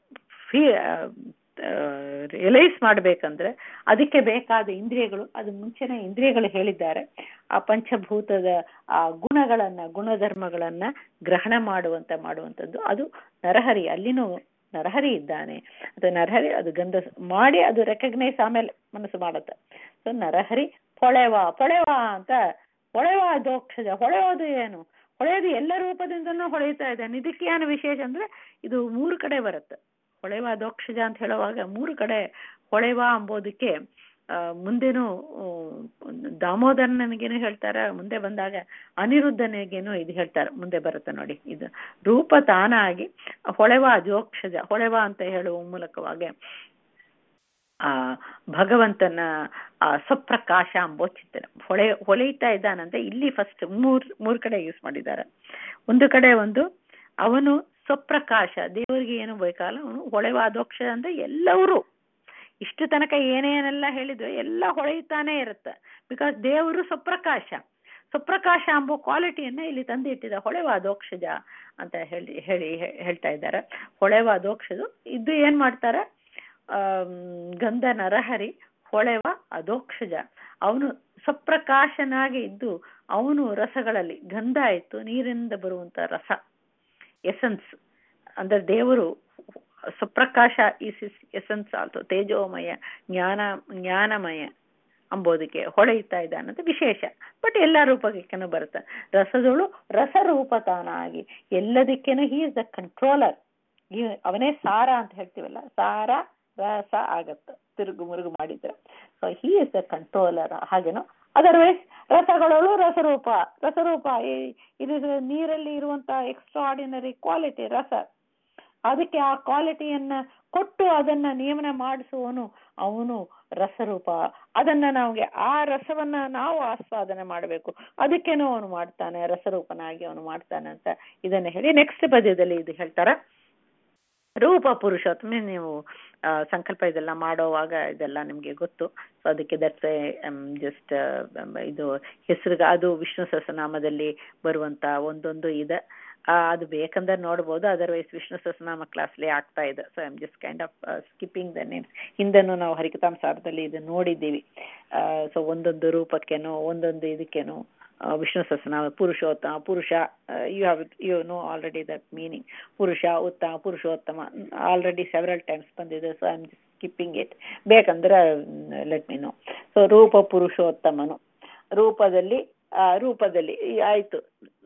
ರಿಯಲೈಸ್ ಮಾಡ್ಬೇಕಂದ್ರೆ ಅದಕ್ಕೆ ಬೇಕಾದ ಇಂದ್ರಿಯಗಳು, ಅದು ಮುಂಚೆನೆ ಇಂದ್ರಿಯಗಳು ಹೇಳಿದ್ದಾರೆ. ಆ ಪಂಚಭೂತದ ಆ ಗುಣಧರ್ಮಗಳನ್ನ ಗ್ರಹಣ ಮಾಡುವಂತದ್ದು ಅದು ನರಹರಿ. ಅಲ್ಲಿನೂ ನರಹರಿ ಇದ್ದಾನೆ. ಅದು ನರಹರಿ, ಅದು ಗಂಧ ಮಾಡಿ ಅದು ರೆಕಗ್ನೈಸ್ ಆಮೇಲೆ ಮನಸ್ಸು ಮಾಡುತ್ತೆ. ಸೊ ನರಹರಿ ಹೊಳೆವ ಅಂತ, ಹೊಳೆವ ದೋಕ್ಷಜ. ಹೊಳೆಯೋದು ಏನು? ಹೊಳೆಯೋದು ಎಲ್ಲ ರೂಪದಿಂದನೂ ಹೊಳೆಯುತ್ತಾ ಇದ್ದಾನೆ. ಇದಕ್ಕೆ ಏನು ವಿಶೇಷ ಅಂದ್ರೆ ಇದು 3 ಕಡೆ ಬರುತ್ತೆ. ಹೊಳೆವ ದೋಕ್ಷಜ ಅಂತ ಹೇಳುವಾಗ 3 ಕಡೆ ಹೊಳೆವ ಅಂಬೋದಕ್ಕೆ ಮುಂದೇನು ದಾಮೋದರನಿಗೇನು ಹೇಳ್ತಾರೆ, ಮುಂದೆ ಬಂದಾಗ ಅನಿರುದ್ಧನಿಗೇನು ಇದು ಹೇಳ್ತಾರೆ, ಮುಂದೆ ಬರುತ್ತೆ ನೋಡಿ. ಇದು ರೂಪ ತಾನಾಗಿ ಹೊಳೆವ ಜೋಕ್ಷಜ, ಹೊಳೆವ ಅಂತ ಹೇಳುವ ಮೂಲಕವಾಗಿ ಆ ಭಗವಂತನ ಸ್ವಪ್ರಕಾಶ ಅಂಬೋ ಚಿಂತನೆ ಹೊಳೆಯುತ್ತಾ ಇದ್ದಾನಂತೆ. ಇಲ್ಲಿ ಫಸ್ಟ್ ಮೂರ್ ಕಡೆ ಯೂಸ್ ಮಾಡಿದ್ದಾರೆ. ಒಂದು ಕಡೆ ಅವನು ಸ್ವಪ್ರಕಾಶ, ದೇವರಿಗೆ ಏನು ಬೇಕಲ್ಲ ಅವನು ಹೊಳೆವ ಅಧೋಕ್ಷ ಅಂದ್ರೆ ಎಲ್ಲರೂ ಇಷ್ಟು ತನಕ ಏನೇನೆಲ್ಲ ಹೇಳಿದ್ರು ಎಲ್ಲ ಹೊಳೆಯುತ್ತಾನೆ ಇರುತ್ತೆ. ಬಿಕಾಸ್ ದೇವರು ಸ್ವಪ್ರಕಾಶ ಎಂಬ ಕ್ವಾಲಿಟಿಯನ್ನ ಇಲ್ಲಿ ತಂದಿಟ್ಟಿದ. ಹೊಳೆವ ಅಧೋಕ್ಷಜ ಅಂತ ಹೇಳ್ತಾ ಇದ್ದಾರೆ. ಹೊಳೆವ ಅಧೋಕ್ಷಜ ಇದು ಏನ್ ಮಾಡ್ತಾರೆ, ಗಂಧ ನರಹರಿ ಹೊಳೆವ ಅಧೋಕ್ಷಜ, ಅವನು ಸ್ವಪ್ರಕಾಶನಾಗಿ ಇದ್ದು ಅವನು ರಸಗಳಲ್ಲಿ ಗಂಧ ಆಯ್ತು, ನೀರಿನಿಂದ ಬರುವಂತ ರಸ ಎಸೆನ್ಸ್ ಅಂದ್ರೆ ದೇವರು ಸ್ವಪ್ರಕಾಶ ಈಸ್ ಎಸೆನ್ಸ್ ಆಲ್ಸೋ, ತೇಜೋಮಯ ಜ್ಞಾನಮಯ ಅಂಬೋದಕ್ಕೆ ಹೊಳೆಯುತ್ತಾ ಇದ್ದಾನಂತ ವಿಶೇಷ. ಬಟ್ ಎಲ್ಲ ರೂಪಕ್ಕೇನು ಬರುತ್ತೆ. ರಸದಳು ರಸರೂಪ ತಾನಾಗಿ ಎಲ್ಲದಕ್ಕೇನು ಹಿ ಇಸ್ ದ ಕಂಟ್ರೋಲರ್. ಅವನೇ ಸಾರ ಅಂತ ಹೇಳ್ತೀವಲ್ಲ, ಸಾರ ರಸ ಆಗತ್ತ ತಿರುಗು ಮುರುಗು ಮಾಡಿದ್ರೆ. So he is the controller. ಹಾಗೇನೋ ಅದರ್ವೈಸ್ ರಸಗಳಳು ರಸರೂಪ ಇದು ನೀರಲ್ಲಿ ಇರುವಂತ ಎಕ್ಸ್ಟ್ರಾಆರ್ಡಿನರಿ ಕ್ವಾಲಿಟಿ ರಸ. ಅದಕ್ಕೆ ಆ ಕ್ವಾಲಿಟಿಯನ್ನ ಕೊಟ್ಟು ಅದನ್ನ ನಿಯಮನ ಮಾಡಿಸುವವನು ಅವನು ರಸರೂಪ. ಅದನ್ನ ಆ ರಸವನ್ನ ನಾವು ಆಸ್ವಾದನೆ ಮಾಡಬೇಕು, ಅದಕ್ಕೇನೋ ಅವನು ಮಾಡ್ತಾನೆ, ರಸರೂಪನಾಗಿ ಅವನು ಮಾಡ್ತಾನೆ ಅಂತ ಇದನ್ನ ಹೇಳಿ ನೆಕ್ಸ್ಟ್ ಪದ್ಯದಲ್ಲಿ ಇದು ಹೇಳ್ತಾರ. ರೂಪ ಪುರುಷೋತ್ತಮ, ನೀವು ಸಂಕಲ್ಪ ಇದೆಲ್ಲ ಮಾಡೋವಾಗ ಇದೆಲ್ಲ ನಿಮ್ಗೆ ಗೊತ್ತು. ಸೊ ಅದಕ್ಕೆ ದಟ್ಸ್ ಜಸ್ಟ್ ಇದು ಹೆಸರುಗ ಅದು ವಿಷ್ಣು ಸಹಸ್ರನಾಮದಲ್ಲಿ ಬರುವಂತ ಒಂದೊಂದು ಇದೆ. ಅದು ಬೇಕಂದ್ರೆ ನೋಡ್ಬೋದು, ಅದರ್ವೈಸ್ ವಿಷ್ಣು ಸಹಸ್ರನಾಮ ಕ್ಲಾಸ್ಲಿ ಆಗ್ತಾ ಇದೆ. So I am just kind of skipping the names. ಹಿಂದೆನೂ ನಾವು ಹರಿಕಥಾಂಸಾರದಲ್ಲಿ ಇದು ನೋಡಿದ್ದೀವಿ. ಸೊ ಒಂದೊಂದು ರೂಪಕ್ಕೇನೋ ಒಂದೊಂದು ಇದಕ್ಕೇನೋ ವಿಷ್ಣು ಸಹಸ್ರನಾಮ ಪುರುಷೋತ್ತಮ, ಪುರುಷ you know already that meaning. ಪುರುಷ ಉತ್ತಮ, ಪುರುಷೋತ್ತಮ ಆಲ್ರೆಡಿ ಸೆವೆರಲ್ ಟೈಮ್ಸ್ ಬಂದಿದೆ. So I am just skipping it. ಬೇಕಂದ್ರೆ ಲೆಟ್ ಮಿ ನೋ. ಸೊ ರೂಪ ಪುರುಷೋತ್ತಮನು ರೂಪದಲ್ಲಿ ಆಯ್ತು,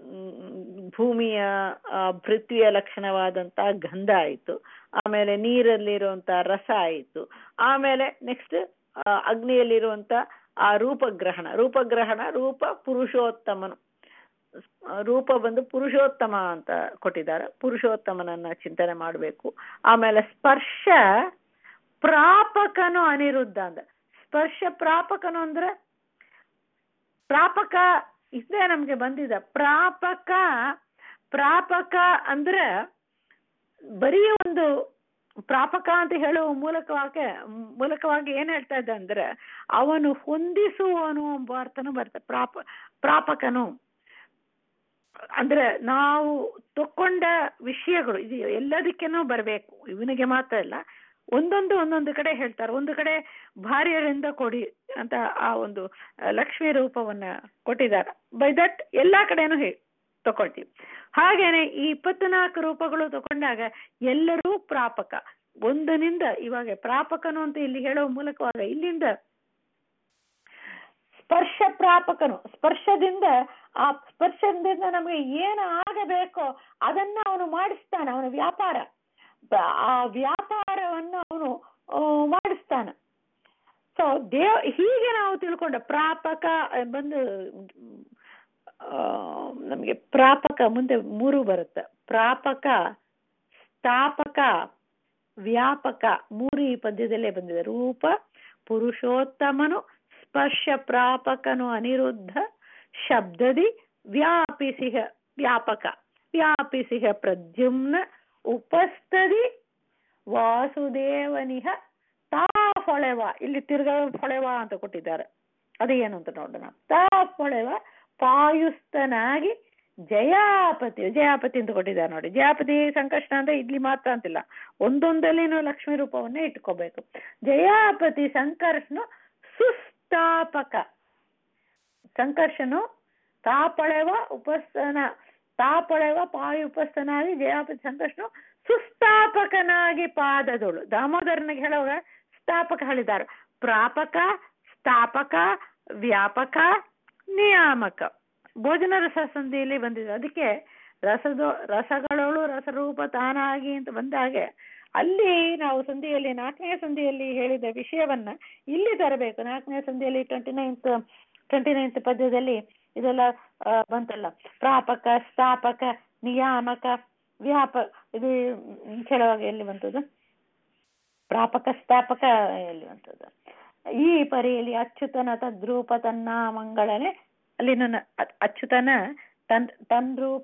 ಭೂಮಿಯ ಪೃಥ್ವಿಯ ಲಕ್ಷಣವಾದಂತ ಗಂಧ ಆಯ್ತು, ಆಮೇಲೆ ನೀರಲ್ಲಿರುವಂತ ರಸ ಆಯ್ತು, ಆಮೇಲೆ ನೆಕ್ಸ್ಟ್ ಅಗ್ನಿಯಲ್ಲಿರುವಂತ ಆ ರೂಪಗ್ರಹಣ ರೂಪ ಪುರುಷೋತ್ತಮನು. ರೂಪ ಬಂದು ಪುರುಷೋತ್ತಮ ಅಂತ ಕೊಟ್ಟಿದ್ದಾರೆ. ಪುರುಷೋತ್ತಮನನ್ನ ಚಿಂತನೆ ಮಾಡಬೇಕು. ಆಮೇಲೆ ಸ್ಪರ್ಶ ಪ್ರಾಪಕನು ಅನಿರುದ್ಧ ಅಂದ. ಸ್ಪರ್ಶ ಪ್ರಾಪಕನು ಅಂದ್ರೆ ಪ್ರಾಪಕ ಇದೇ ನಮ್ಗೆ ಬಂದಿದೆ. ಪ್ರಾಪಕ ಅಂದ್ರೆ ಬರೀ ಒಂದು ಪ್ರಾಪಕ ಅಂತ ಹೇಳುವ ಮೂಲಕವಾಗಿ ಏನ್ ಹೇಳ್ತಾ ಇದ್ದ ಅಂದ್ರೆ ಅವನು ಹೊಂದಿಸುವನು ಎಂಬ ಅರ್ಥನೂ ಬರ್ತದೆ. ಪ್ರಾಪಕನು ಅಂದ್ರೆ ನಾವು ತಕೊಂಡ ವಿಷಯಗಳು ಇದು ಎಲ್ಲದಕ್ಕೇನೂ ಬರಬೇಕು, ಇವನಿಗೆ ಮಾತ್ರ ಇಲ್ಲ. ಒಂದೊಂದು ಕಡೆ ಹೇಳ್ತಾರೆ. ಒಂದು ಕಡೆ ಭಾರ್ಯರಿಂದ ಕೊಡಿ ಅಂತ ಆ ಒಂದು ಲಕ್ಷ್ಮೀ ರೂಪವನ್ನ ಕೊಟ್ಟಿದ್ದಾರೆ. ಬೈ ದಟ್ ಎಲ್ಲಾ ಕಡೆನೂ ತಕೊಳ್ತೀವಿ. ಹಾಗೇನೆ ಈ 24 ರೂಪಗಳು ತಕೊಂಡಾಗ ಎಲ್ಲರೂ ಪ್ರಾಪಕ. ಒಂದನಿಂದ ಇವಾಗ ಪ್ರಾಪಕನು ಅಂತ ಇಲ್ಲಿ ಹೇಳುವ ಮೂಲಕವಾಗ ಇಲ್ಲಿಂದ ಸ್ಪರ್ಶ ಪ್ರಾಪಕನು, ಸ್ಪರ್ಶದಿಂದ ನಮಗೆ ಏನು ಆಗಬೇಕೋ ಅದನ್ನ ಅವನು ಮಾಡಿಸ್ತಾನೆ. ಅವನ ವ್ಯಾಪಾರ, ಆ ವ್ಯಾಪಾರವನ್ನು ಅವನು ಮಾಡಿಸ್ತಾನೆ. ಸೊ ಹೀಗೆ ನಾವು ತಿಳ್ಕೊಂಡ ಪ್ರಾಪಕ ಬಂದು ನಮಗೆ ಪ್ರಾಪಕ ಮುಂದೆ 3 ಬರುತ್ತೆ. ಪ್ರಾಪಕ, ಸ್ಥಾಪಕ, ವ್ಯಾಪಕ 3 ಈ ಪದ್ಯದಲ್ಲೇ ಬಂದಿದೆ. ರೂಪ ಪುರುಷೋತ್ತಮನು, ಸ್ಪರ್ಶ ಪ್ರಾಪಕನು ಅನಿರುದ್ಧ, ಶಬ್ದದಿ ವ್ಯಾಪಿಸಿಹ ವ್ಯಾಪಕ, ವ್ಯಾಪಿಸಿಹ ಪ್ರದ್ಯುಮ್ನ, ಉಪಸ್ಥದಿ ವಾಸುದೇವನಿಹ ತಾ ಹೊಳೆವ. ಇಲ್ಲಿ ತಿರ್ಗಾ ಹೊಳೆವ ಅಂತ ಕೊಟ್ಟಿದ್ದಾರೆ. ಅದೇನು ಅಂತ ನೋಡೋಣ. ತಾ ಹೊಳೆವ ಪಾಯುಸ್ತನಾಗಿ ಜಯಾಪತಿ ಅಂತ ಕೊಟ್ಟಿದ್ದಾರೆ ನೋಡಿ. ಜಯಾಪತಿ ಸಂಕಷ್ಟ ಅಂದ್ರೆ ಇಲ್ಲಿ ಮಾತ್ರ ಅಂತಿಲ್ಲ, ಒಂದೊಂದಲ್ಲಿನೂ ಲಕ್ಷ್ಮೀ ರೂಪವನ್ನೇ ಇಟ್ಕೋಬೇಕು. ಜಯಾಪತಿ ಸಂಕರ್ಷನು ಸುಸ್ಥಾಪಕ, ಸಂಕರ್ಷನು ತಾಪಳೆವ ಪಾಯು ಉಪಸ್ಥನಾಗಿ ಜಯಾಪತಿ ಸಂಕರ್ಷನು ಸುಸ್ಥಾಪಕನಾಗಿ ಪಾದದೋಳು. ದಾಮೋದರನಿಗೆ ಹೇಳುವಾಗ ಸ್ಥಾಪಕ ಹೇಳಿದ್ದಾರೆ. ಪ್ರಾಪಕ, ಸ್ಥಾಪಕ, ವ್ಯಾಪಕ, ನಿಯಾಮಕ ಭೋಜನ ರಸ ಸಂಧಿಯಲ್ಲಿ ಬಂದಿದೆ. ಅದಕ್ಕೆ ರಸಗಳಳು ರಸರೂಪ ತಾನಾಗಿ ಅಂತ ಬಂದಾಗೆ ಅಲ್ಲಿ ನಾವು ಸಂಧಿಯಲ್ಲಿ 4ನೇ ಸಂಧಿಯಲ್ಲಿ ಹೇಳಿದ ವಿಷಯವನ್ನ ಇಲ್ಲಿ ತರಬೇಕು. 4ನೇ ಸಂಧಿಯಲ್ಲಿ 29th ಪದ್ಯದಲ್ಲಿ ಇದೆಲ್ಲ ಬಂತಲ್ಲ. ಪ್ರಾಪಕ, ಸ್ಥಾಪಕ, ನಿಯಾಮಕ, ಇದು ಹೇಳುವಾಗ ಎಲ್ಲಿ ಬಂತದ್ದು? ಪ್ರಾಪಕ ಸ್ಥಾಪಕ ಹೇಳುವಂಥದ್ದು. ಈ ಪರಿಯಲ್ಲಿ ಅಚ್ಯುತನ ತದ್ರೂಪ ತನ್ನಾಮಗಳನೆ ಅಲ್ಲಿ ಅಚ್ಯುತನ ತನ್ರೂಪ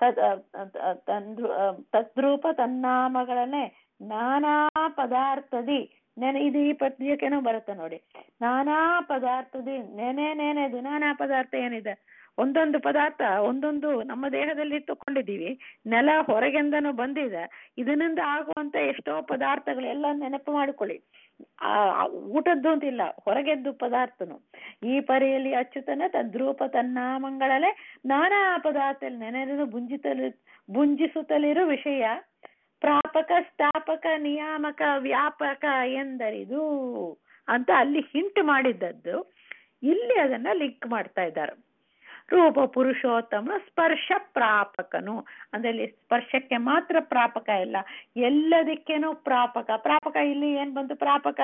ತದ್ರೂಪ ತನ್ನಾಮಗಳನೆ ನಾನಾ ಪದಾರ್ಥದಿ ಇದು ಈ ಪದ್ಯಕ್ಕೇನೋ ಬರುತ್ತೆ ನೋಡಿ. ನಾನಾ ಪದಾರ್ಥದಿ ನೆನೆದು ನಾನಾ ಪದಾರ್ಥ ಏನಿದೆ, ಒಂದೊಂದು ಪದಾರ್ಥ ಒಂದೊಂದು ನಮ್ಮ ದೇಹದಲ್ಲಿ ತಕೊಂಡಿದ್ದೀವಿ, ನೆಲ ಹೊರಗೆಂದನೂ ಬಂದಿದೆ. ಇದರಿಂದ ಆಗುವಂತ ಎಷ್ಟೋ ಪದಾರ್ಥಗಳು ಎಲ್ಲ ನೆನಪು ಮಾಡಿಕೊಳ್ಳಿ. ಊಟದ್ದು ಅಂತಿಲ್ಲ, ಹೊರಗೆದ್ದು ಪದಾರ್ಥನು. ಈ ಪರಿಯಲ್ಲಿ ಅಚ್ಯುತನ ತದ್ರೂಪ ತನ್ನಾಮಗಳಲೆ ನಾನಾ ಪದಾರ್ಥ ನೆನೆದು ಭುಂಜಿಸುತ್ತಲಿರು ವಿಷಯ ಪ್ರಾಪಕ ಸ್ಥಾಪಕ ನಿಯಾಮಕ ವ್ಯಾಪಕ ಎಂದರಿದು ಅಂತ ಅಲ್ಲಿ ಹಿಂಟ್ ಮಾಡಿದ್ದದ್ದು ಇಲ್ಲಿ ಅದನ್ನ ಲಿಂಕ್ ಮಾಡ್ತಾ ಇದ್ದಾರೆ. ರೂಪ ಪುರುಷೋತ್ತಮನು ಸ್ಪರ್ಶ ಪ್ರಾಪಕನು ಅಂದ್ರೆ ಸ್ಪರ್ಶಕ್ಕೆ ಮಾತ್ರ ಪ್ರಾಪಕ ಇಲ್ಲ, ಎಲ್ಲದಕ್ಕೇನೂ ಪ್ರಾಪಕ. ಪ್ರಾಪಕ ಇಲ್ಲಿ ಏನ್ ಬಂತು? ಪ್ರಾಪಕ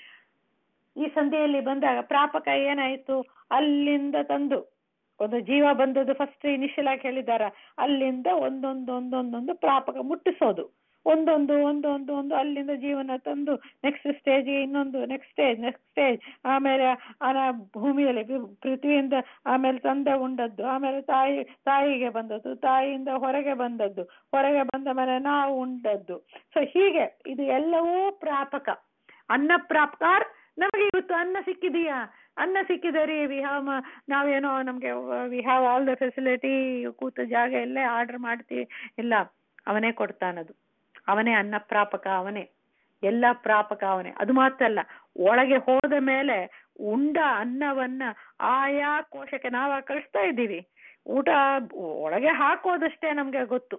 ಈ ಸಂಧಿಯಲ್ಲಿ ಬಂದಾಗ ಪ್ರಾಪಕ ಏನಾಯ್ತು? ಅಲ್ಲಿಂದ ತಂದು ಒಂದು ಜೀವ ಬಂದದ್ದು ಫಸ್ಟ್ ಇನಿಷಿಯಲ್ ಆಗಿ ಹೇಳಿದಾರ, ಅಲ್ಲಿಂದ ಒಂದೊಂದು ಪ್ರಾಪಕ ಮುಟ್ಟಿಸೋದು, ಒಂದೊಂದು ಅಲ್ಲಿಂದ ಜೀವನ ತಂದು ನೆಕ್ಸ್ಟ್ ಸ್ಟೇಜ್, ಇನ್ನೊಂದು ನೆಕ್ಸ್ಟ್ ಸ್ಟೇಜ್, ಆಮೇಲೆ ಭೂಮಿಯಲ್ಲಿ ಪೃಥ್ವಿಯಿಂದ ಆಮೇಲೆ ತಂದೆ ಉಂಡದ್ದು, ಆಮೇಲೆ ತಾಯಿಗೆ ಬಂದದ್ದು, ತಾಯಿಯಿಂದ ಹೊರಗೆ ಬಂದದ್ದು, ಹೊರಗೆ ಬಂದ ಮೇಲೆ ನಾವು ಉಂಡದ್ದು. ಸೊ ಹೀಗೆ ಇದು ಎಲ್ಲವೂ ಪ್ರಾಪಕ. ಅನ್ನ ಪ್ರಾಪಕಾರ. ನಮಗೆ ಇವತ್ತು ಅನ್ನ ಸಿಕ್ಕಿದೆಯಾ? ಅನ್ನ ಸಿಕ್ಕಿದರಿ ನಾವೇನೋ ನಮ್ಗೆ we have all the facility, ಕೂತ ಜಾಗ ಎಲ್ಲೇ ಆರ್ಡರ್ ಮಾಡ್ತೀವಿ, ಇಲ್ಲ, ಅವನೇ ಕೊಡ್ತಾನದು, ಅವನೇ ಅನ್ನ ಪ್ರಾಪಕ, ಅವನೇ ಎಲ್ಲ ಪ್ರಾಪಕ, ಅವನೇ. ಅದು ಮಾತ್ರ ಅಲ್ಲ, ಒಳಗೆ ಹೋದ ಮೇಲೆ ಉಂಡ ಅನ್ನವನ್ನ ಆಯಾ ಕೋಶಕ್ಕೆ ನಾವು ಕಳಿಸ್ತಾ ಇದ್ದೀವಿ. ಊಟ ಒಳಗೆ ಹಾಕೋದಷ್ಟೇ ನಮ್ಗೆ ಗೊತ್ತು.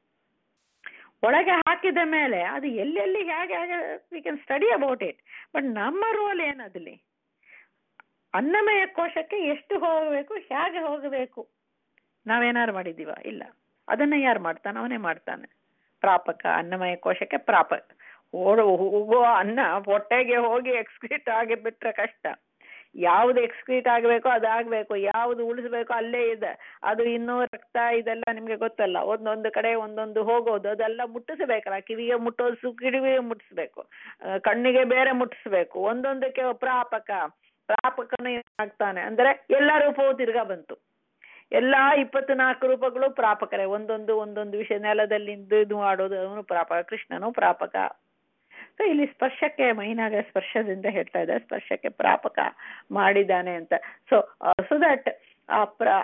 ಒಳಗೆ ಹಾಕಿದ ಮೇಲೆ ಅದು ಎಲ್ಲೆಲ್ಲಿ ಹೇಗೆ we can study about it. But ನಮ್ಮ ರೋಲ್ ಏನದಲ್ಲಿ? ಅನ್ನಮಯ ಕೋಶಕ್ಕೆ ಎಷ್ಟು ಹೋಗಬೇಕು, ಹೇಗೆ ಹೋಗಬೇಕು, ನಾವೇನಾರು ಮಾಡಿದ್ದೀವ? ಇಲ್ಲ. ಅದನ್ನ ಯಾರು ಮಾಡ್ತಾನೆ? ಅವನೇ ಮಾಡ್ತಾನೆ. ಪ್ರಾಪಕ, ಅನ್ನಮಯ ಕೋಶಕ್ಕೆ ಪ್ರಾಪಕ. ಹೋಗೋ ಅನ್ನ ಹೊಟ್ಟೆಗೆ ಹೋಗಿ ಎಕ್ಸ್ಕ್ರೀಟ್ ಆಗಿ ಬಿಟ್ರೆ ಕಷ್ಟ. ಯಾವ್ದು ಎಕ್ಸ್ಕ್ರೀಟ್ ಆಗಬೇಕೋ ಅದಾಗಬೇಕು, ಯಾವ್ದು ಉಳಿಸ್ಬೇಕು ಅಲ್ಲೇ ಇದೆ. ಅದು ಇನ್ನೂ ರಕ್ತ ಇದೆಲ್ಲ ನಿಮ್ಗೆ ಗೊತ್ತಲ್ಲ, ಒಂದೊಂದು ಕಡೆ ಒಂದೊಂದು ಹೋಗೋದು, ಅದೆಲ್ಲ ಮುಟ್ಟಿಸ್ಬೇಕಲ್ಲ. ಕಿವಿಗೆ ಮುಟ್ಟೋದು, ಕಿವಿಗೆ ಮುಟ್ಟಿಸ್ಬೇಕು, ಕಣ್ಣಿಗೆ ಬೇರೆ ಮುಟ್ಟಿಸ್ಬೇಕು. ಒಂದೊಂದಕ್ಕೆ ಪ್ರಾಪಕನು ಏನಾಗ್ತಾನೆ ಅಂದ್ರೆ ಎಲ್ಲ ರೂಪವು ತಿರ್ಗಾ ಬಂತು. ಎಲ್ಲಾ 24 ರೂಪಗಳು ಪ್ರಾಪಕರೇ. ಒಂದೊಂದು ವಿಷಯ ನೆಲದಲ್ಲಿ ಇದು ಮಾಡೋದು ಅವನು ಪ್ರಾಪಕ, ಕೃಷ್ಣನು ಪ್ರಾಪಕ. ಸೊ ಇಲ್ಲಿ ಸ್ಪರ್ಶಕ್ಕೆ ಮೈನಾಗ ಸ್ಪರ್ಶದಿಂದ ಹೇಳ್ತಾ ಇದ್ದಾರೆ, ಸ್ಪರ್ಶಕ್ಕೆ ಪ್ರಾಪಕ ಮಾಡಿದ್ದಾನೆ ಅಂತ. ಸೊ ದಟ್ ಆ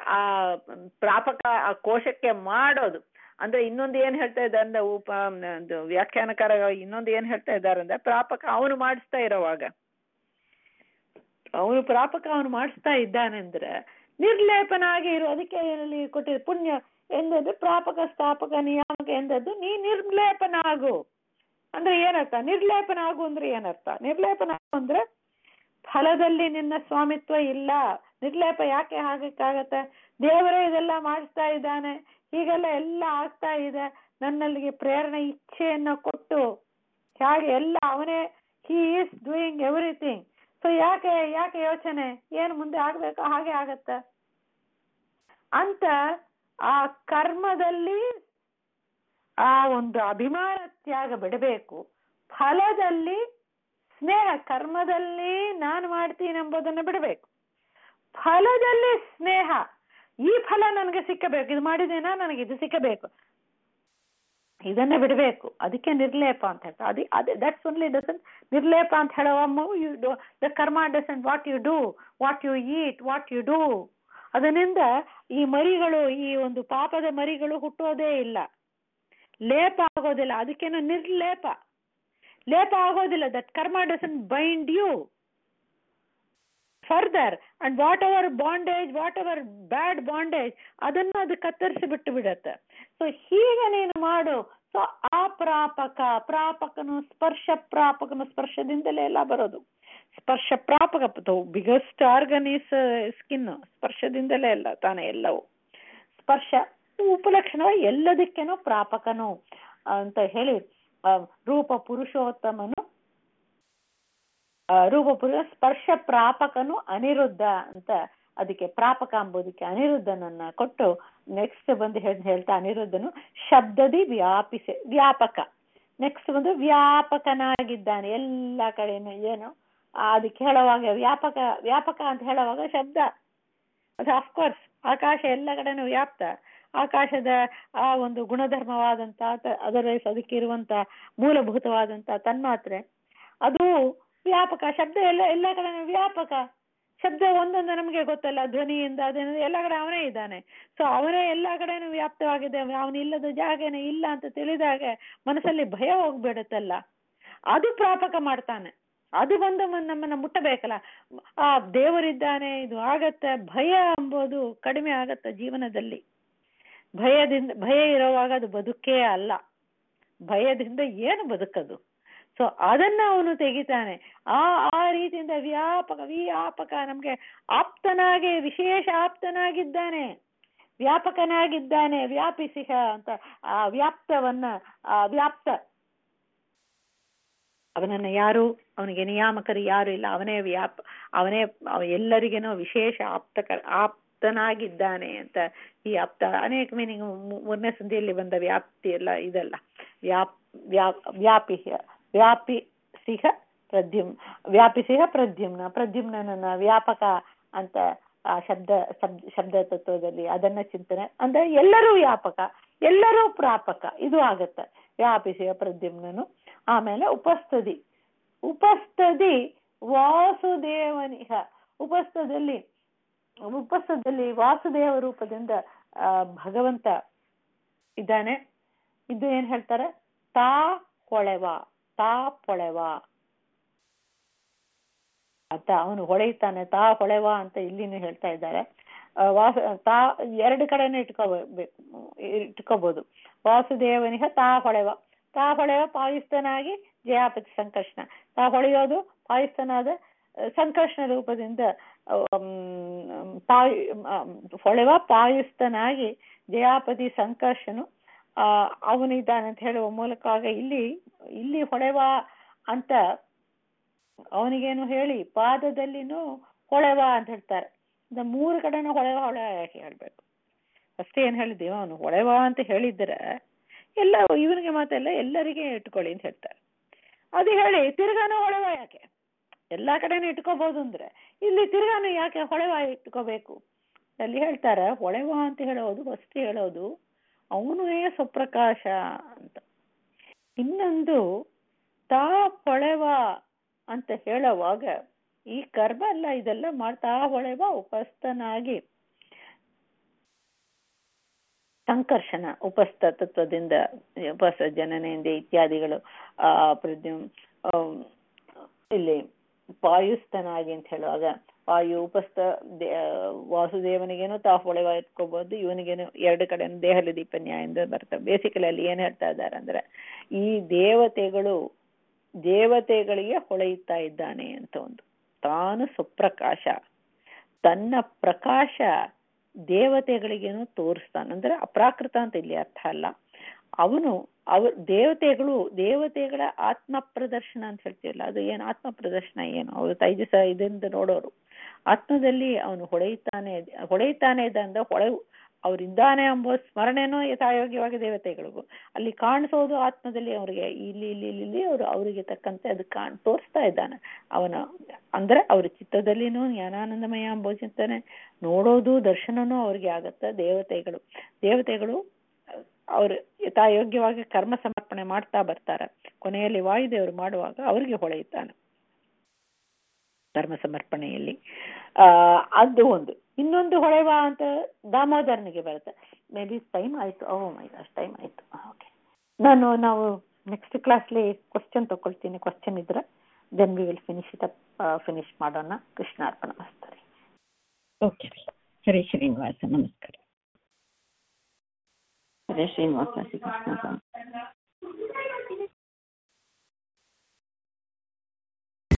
ಪ್ರಾಪಕ ಆ ಕೋಶಕ್ಕೆ ಮಾಡೋದು ಅಂದ್ರೆ ಇನ್ನೊಂದು ಏನ್ ಹೇಳ್ತಾ ಇದ್ದಾರೆ ಅಂದ್ರೆ ವ್ಯಾಖ್ಯಾನಕಾರ ಇನ್ನೊಂದು ಏನ್ ಹೇಳ್ತಾ ಇದ್ದಾರೆ ಅಂದ್ರೆ ಪ್ರಾಪಕ ಅವನು ಮಾಡಿಸ್ತಾ ಇರೋವಾಗ, ಅವನು ಪ್ರಾಪಕ ಅವನು ಮಾಡಿಸ್ತಾ ಇದ್ದಾನೆ ಅಂದ್ರೆ ನಿರ್ಲೇಪನಾಗಿ ಇರು. ಅದಕ್ಕೆ ಏನಲ್ಲಿ ಕೊಟ್ಟಿದೆ ಪುಣ್ಯ ಎಂದದ್ದು ಪ್ರಾಪಕ ಸ್ಥಾಪಕ ನಿಯಾಮಕ ಎಂದದ್ದು ನೀ ನಿರ್ಲೇಪನ ಆಗು ಅಂದ್ರೆ ಏನರ್ಥ? ನಿರ್ಲೇಪನ ಆಗು ಅಂದ್ರೆ ಏನರ್ಥ? ನಿರ್ಲೇಪನ ಆಗು ಅಂದ್ರೆ ಫಲದಲ್ಲಿ ನಿನ್ನ ಸ್ವಾಮಿತ್ವ ಇಲ್ಲ. ನಿರ್ಲೇಪ ಯಾಕೆ ಆಗಕ್ಕಾಗತ್ತೆ? ದೇವರೇ ಇದೆಲ್ಲ ಮಾಡಿಸ್ತಾ ಇದ್ದಾನೆ, ಹೀಗೆಲ್ಲ ಎಲ್ಲ ಆಗ್ತಾ ಇದೆ, ನನ್ನಲ್ಲಿಗೆ ಪ್ರೇರಣೆ ಇಚ್ಛೆಯನ್ನ ಕೊಟ್ಟು ಹಾಗೆ ಎಲ್ಲ ಅವನೇ, he is doing everything. So ಯಾಕೆ ಯೋಚನೆ? ಏನು ಮುಂದೆ ಆಗ್ಬೇಕೋ ಹಾಗೆ ಆಗತ್ತ ಅಂತ ಆ ಕರ್ಮದಲ್ಲಿ ಆ ಒಂದು ಅಭಿಮಾನ ತ್ಯಾಗ ಬಿಡಬೇಕು. ಫಲದಲ್ಲಿ ಸ್ನೇಹ, ಕರ್ಮದಲ್ಲಿ ನಾನು ಮಾಡ್ತೀನಿ ಎಂಬುದನ್ನು ಬಿಡಬೇಕು. ಫಲದಲ್ಲಿ ಸ್ನೇಹ, ಈ ಫಲ ನನಗೆ ಸಿಕ್ಕಬೇಕು, ಇದು ಮಾಡಿದೇನಾ ನನಗೆ ಇದು ಸಿಕ್ಕಬೇಕು, ಇದನ್ನ ಬಿಡಬೇಕು. ಅದಕ್ಕೆ ನಿರ್ಲೇಪ ಅಂತ ಹೇಳ್ತಾರೆ. ಅದೇ ದಟ್ಸ್ ಓನ್ಲಿ ಡಸಂಟ್ ನಿರ್ಲೇಪ ಅಂತ ಹೇಳುವ the karma doesn't what you do, what you eat, what you do. ಅದರಿಂದ ಈ ಮರಿಗಳು, ಈ ಒಂದು ಪಾಪದ ಮರಿಗಳು ಹುಟ್ಟೋದೇ ಇಲ್ಲ, ಲೇಪ ಆಗೋದಿಲ್ಲ. ಅದಕ್ಕೇನೋ ನಿರ್ಲೇಪ, ಲೇಪ ಆಗೋದಿಲ್ಲ. That karma doesn't bind you further and whatever bondage, whatever bad bondage, ಅದನ್ನು ಅದು ಕತ್ತರಿಸಿ ಬಿಟ್ಟು ಬಿಡತ್ತೆ. ಸೊ ಹೀಗೆ ನೀನು ಮಾಡು. ಸೊ ಆ ಪ್ರಾಪಕನು ಸ್ಪರ್ಶ ಪ್ರಾಪಕನು, ಸ್ಪರ್ಶದಿಂದಲೇ ಎಲ್ಲ ಬರೋದು. ಸ್ಪರ್ಶ ಪ್ರಾಪಕ ಬಿಗ್ಗೆಸ್ಟ್ ಆರ್ಗನ್ ಈಸ್ ಸ್ಕಿನ್, ಸ್ಪರ್ಶದಿಂದಲೇ ಎಲ್ಲ ತಾನೇ ಎಲ್ಲವೂ. ಸ್ಪರ್ಶ ಉಪಲಕ್ಷಣವಾಗಿ ಎಲ್ಲದಕ್ಕೇನೋ ಪ್ರಾಪಕನು ಅಂತ ಹೇಳಿ ರೂಪ ಪುರುಷೋತ್ತಮನು, ಸ್ಪರ್ಶ ಪ್ರಾಪಕನು ಅನಿರುದ್ಧ ಅಂತ ಅದಕ್ಕೆ ಪ್ರಾಪಕ ಎಂಬುದಕ್ಕೆ ಅನಿರುದ್ಧನನ್ನ ಕೊಟ್ಟು ನೆಕ್ಸ್ಟ್ ಬಂದು ಹೇಳ್ತಾ ಅನಿರುದ್ಧನು ಶಬ್ದದಿ ವ್ಯಾಪಕ. ನೆಕ್ಸ್ಟ್ ಒಂದು ವ್ಯಾಪಕನಾಗಿದ್ದಾನೆ ಎಲ್ಲ ಕಡೆನೂ. ಏನು ಅದಕ್ಕೆ ಹೇಳುವಾಗ ವ್ಯಾಪಕ ವ್ಯಾಪಕ ಅಂತ ಹೇಳುವಾಗ ಶಬ್ದ ಅದು ಅಫ್ಕೋರ್ಸ್ ಆಕಾಶ ಎಲ್ಲ ಕಡೆನೂ ವ್ಯಾಪ್ತ. ಆಕಾಶದ ಆ ಒಂದು ಗುಣಧರ್ಮವಾದಂತ ಅದಕ್ಕಿರುವಂತ ಮೂಲಭೂತವಾದಂತ ತನ್ಮಾತ್ರೆ ಅದು ವ್ಯಾಪಕ. ಶಬ್ದ ಎಲ್ಲ ಕಡೆನೂ ವ್ಯಾಪಕ. ಶಬ್ದ ಒಂದೊಂದು ನಮಗೆ ಗೊತ್ತಲ್ಲ, ಧ್ವನಿಯಿಂದ ಅದೇನೋ ಎಲ್ಲ ಕಡೆ ಅವನೇ ಇದ್ದಾನೆ. ಸೊ ಅವನೇ ಎಲ್ಲ ಕಡೆನೂ ವ್ಯಾಪ್ತವಾಗಿದೆ. ಅವನಿಲ್ಲದ ಜಾಗನೇ ಇಲ್ಲ ಅಂತ ತಿಳಿದಾಗ ಮನಸ್ಸಲ್ಲಿ ಭಯ ಹೋಗ್ಬಿಡುತ್ತಲ್ಲ, ಅದು ಪ್ರಾಪಕ ಮಾಡ್ತಾನೆ. ಅದು ಬಂದು ನಮ್ಮನ್ನ ಮುಟ್ಟಬೇಕಲ್ಲ. ಆ ದೇವರಿದ್ದಾನೆ, ಇದು ಆಗತ್ತೆ, ಭಯ ಎಂಬುದು ಕಡಿಮೆ ಆಗತ್ತೆ ಜೀವನದಲ್ಲಿ. ಭಯ ಇರುವಾಗ ಅದು ಬದುಕೇ ಅಲ್ಲ. ಭಯದಿಂದ ಏನು ಬದುಕದು? ಸೊ ಅದನ್ನ ಅವನು ತೆಗಿತಾನೆ. ಆ ರೀತಿಯಿಂದ ವ್ಯಾಪಕ ನಮ್ಗೆ ಆಪ್ತನಾಗಿ, ವಿಶೇಷ ಆಪ್ತನಾಗಿದ್ದಾನೆ, ವ್ಯಾಪಕನಾಗಿದ್ದಾನೆ. ವ್ಯಾಪಿಸಿಹ ಅಂತ ಆ ವ್ಯಾಪ್ತವನ್ನ ವ್ಯಾಪ್ತ ಅವನನ್ನ ಯಾರು, ಅವನಿಗೆ ನಿಯಾಮಕರು ಯಾರು ಇಲ್ಲ. ಅವನೇ ಎಲ್ಲರಿಗೇನೋ ವಿಶೇಷ ಆಪ್ತನಾಗಿದ್ದಾನೆ ಅಂತ. ಈ ಆಪ್ತ ಅನೇಕ ಮೀನಿಂಗ್. 3ನೇ ಸಂಧಿಯಲ್ಲಿ ಬಂದ ವ್ಯಾಪ್ತಿ ಎಲ್ಲ ಇದಲ್ಲ. ವ್ಯಾಪಿಸಿಹ ಪ್ರದ್ಯುಮ್ನ ವ್ಯಾಪಕ ಅಂತ ಆ ಶಬ್ದ ತತ್ವದಲ್ಲಿ ಅದನ್ನ ಚಿಂತನೆ ಅಂದ್ರೆ ಎಲ್ಲರೂ ವ್ಯಾಪಕ, ಎಲ್ಲರೂ ಪ್ರಾಪಕ, ಇದು ಆಗತ್ತೆ. ವ್ಯಾಪಿಸಿಹ ಪ್ರದ್ಯುಮ್ನನು. ಆಮೇಲೆ ಉಪಸ್ಥಿತಿ ವಾಸುದೇವನಿಹ. ಉಪಸ್ಥದಲ್ಲಿ ವಾಸುದೇವ ರೂಪದಿಂದ ಭಗವಂತ ಇದ್ದಾನೆ. ಇದು ಏನ್ ಹೇಳ್ತಾರೆ? ತಾ ಹೊಳೆವ ಅಂತ ಅವನು ಹೊಳೆಯುತ್ತಾನೆ. ತಾ ಹೊಳೆವ ಅಂತ ಇಲ್ಲಿನೂ ಹೇಳ್ತಾ ಇದ್ದಾರೆ. ಎರಡು ಕಡೆನೂ ಇಟ್ಕೋಬಹುದು. ವಾಸುದೇವನಿಹ ತಾ ಹೊಳೆವ ಪಾಯುಸ್ತನಾಗಿ ಜಯಾಪತಿ ಸಂಕರ್ಷಣ. ತಾ ಹೊಳೆಯೋದು ಪಾಯುಸ್ತನಾದ ಸಂಕರ್ಷಣ ರೂಪದಿಂದ ಹೊಳೆವ ಪಾಯುಸ್ತನಾಗಿ ಜಯಾಪತಿ ಸಂಕರ್ಷನು ಅವನಿದ್ದಾನೆ ಅಂತ ಹೇಳುವ ಮೂಲಕವಾಗ ಇಲ್ಲಿ ಹೊಳೆವ ಅಂತ ಅವನಿಗೇನು ಹೇಳಿ ಪಾದದಲ್ಲಿನೂ ಹೊಳೆವ ಅಂತ ಹೇಳ್ತಾರೆ. 3 ಕಡೆನೂ ಹೊಳೆವ ಯಾಕೆ ಹೇಳ್ಬೇಕು? ಫಸ್ಟ್ ಏನ್ ಹೇಳಿದ್ದೀವಿ, ಅವನು ಹೊಳೆವ ಅಂತ ಹೇಳಿದ್ರೆ ಎಲ್ಲ ಇವನಿಗೆ ಮಾತೆಲ್ಲ ಎಲ್ಲರಿಗೆ ಇಟ್ಕೊಳ್ಳಿ ಅಂತ ಹೇಳ್ತಾರೆ. ಅದು ಹೇಳಿ ತಿರ್ಗಾನು ಹೊಳೆವ ಯಾಕೆ? ಎಲ್ಲಾ ಕಡೆನೂ ಇಟ್ಕೋಬಹುದು ಅಂದ್ರೆ ಇಲ್ಲಿ ತಿರ್ಗಾನು ಯಾಕೆ ಹೊಳೆವ ಇಟ್ಕೋಬೇಕು? ಅಲ್ಲಿ ಹೇಳ್ತಾರೆ ಹೊಳೆವ ಅಂತ ಹೇಳೋದು ಫಸ್ಟ್ ಹೇಳೋದು ಅವನೇ ಸ್ವಪ್ರಕಾಶ ಅಂತ. ಇನ್ನೊಂದು ತಾ ಹೊಳೆವ ಅಂತ ಹೇಳುವಾಗ ಈ ಕರ್ಮ ಅಲ್ಲ, ಇದೆಲ್ಲ ಮಾಡ್ತಾ ಹೊಳೆವ ಉಪಸ್ಥನಾಗಿ ಸಂಕರ್ಷಣ ಉಪಸ್ಥ ತತ್ವದಿಂದ ಉಪಸ್ಥ ಜನನೆಯಿಂದ ಇತ್ಯಾದಿಗಳು ಇಲ್ಲಿ ಪಾಯುಸ್ತನಾಗಿ ಅಂತ ಹೇಳುವಾಗ ವಾಯು ಉಪಸ್ಥ ವಾಸುದೇವನಿಗೇನು ತಾ ಹೊಳೆವ ಇಟ್ಕೋಬಹುದು, ಇವನಿಗೇನು 2 ಕಡೆ ದೇಹಲಿ ದೀಪನ್ಯಾಯದಿಂದ ಬರ್ತವೆ. ಬೇಸಿಕಲಿ ಅಲ್ಲಿ ಏನ್ ಹೇಳ್ತಾ ಇದ್ದಾರೆ ಅಂದ್ರೆ ಈ ದೇವತೆಗಳಿಗೆ ಹೊಳೆಯುತ್ತಾ ಇದ್ದಾನೆ ಅಂತ ಒಂದು. ತಾನು ಸುಪ್ರಕಾಶ, ತನ್ನ ಪ್ರಕಾಶ ದೇವತೆಗಳಿಗೇನು ತೋರಿಸ್ತಾನೆ. ಅಂದ್ರೆ ಅಪ್ರಾಕೃತ ಅಂತ ಇಲ್ಲಿ ಅರ್ಥ ಅಲ್ಲ. ದೇವತೆಗಳ ಆತ್ಮ ಪ್ರದರ್ಶನ ಅಂತ ಹೇಳ್ತೀವಲ್ಲ, ಅದು ಏನು ಆತ್ಮ ಪ್ರದರ್ಶನ? ಏನು ಅವರು ತೈಜಸ ಇದರಿಂದ ನೋಡೋರು. ಆತ್ಮದಲ್ಲಿ ಅವನು ಹೊಳೆಯುತ್ತಾನೆ ಅಂದ್ರೆ ಅವರಿದ್ದಾನೆ ಎಂಬ ಸ್ಮರಣೆನೂ ಯಥಾಯೋಗ್ಯವಾಗಿ ದೇವತೆಗಳಿಗೂ ಅಲ್ಲಿ ಕಾಣಿಸೋದು. ಆತ್ಮದಲ್ಲಿ ಅವರಿಗೆ ಇಲ್ಲಿ ಅವರಿಗೆ ತಕ್ಕಂತೆ ಅದು ತೋರಿಸ್ತಾ ಇದ್ದಾನೆ ಅವನ. ಅಂದ್ರೆ ಅವ್ರ ಚಿತ್ತದಲ್ಲಿನೂ ಜ್ಞಾನಾನಂದಮಯ ಎಂಬ ಚಿಂತನೆ ನೋಡೋದು, ದರ್ಶನನೂ ಅವ್ರಿಗೆ ಆಗತ್ತೆ. ದೇವತೆಗಳು ಅವರು ಯಥಾಯೋಗ್ಯವಾಗಿ ಕರ್ಮ ಸಮರ್ಪಣೆ ಮಾಡ್ತಾ ಬರ್ತಾರೆ. ಕೊನೆಯಲ್ಲಿ ವಾಯುದೇವರು ಮಾಡುವಾಗ ಅವರಿಗೆ ಹೊಳೆಯುತ್ತಾನೆ ಕರ್ಮ ಸಮರ್ಪಣೆಯಲ್ಲಿ. ಅದು ಒಂದು. ಇನ್ನೊಂದು ಹೊಳೆವ ಅಂತ ದಾಮೋದರನಿಗೆ ಬರುತ್ತೆ. ಮೇ ಬಿ ಟೈಮ್ ಆಯ್ತು. ಟೈಮ್ ಆಯ್ತು. ಓಕೆ, ನಾವು ನೆಕ್ಸ್ಟ್ ಕ್ಲಾಸ್ಲಿ ಕ್ವಶನ್ ತಗೊಳ್ತೀನಿ. ಕ್ವಶನ್ ಇದ್ರೆ ದೆನ್ ವಿ ವಿಲ್ ಫಿನಿಶ್ ಮಾಡೋಣ. ಕೃಷ್ಣಾರ್ಪಣ ಮಸ್ತು. ಓಕೆ, ಹರೇ ಶ್ರೀನಿವಾಸ. ನಮಸ್ಕಾರ. ಹರೇ ಶ್ರೀನಿವಾಸ.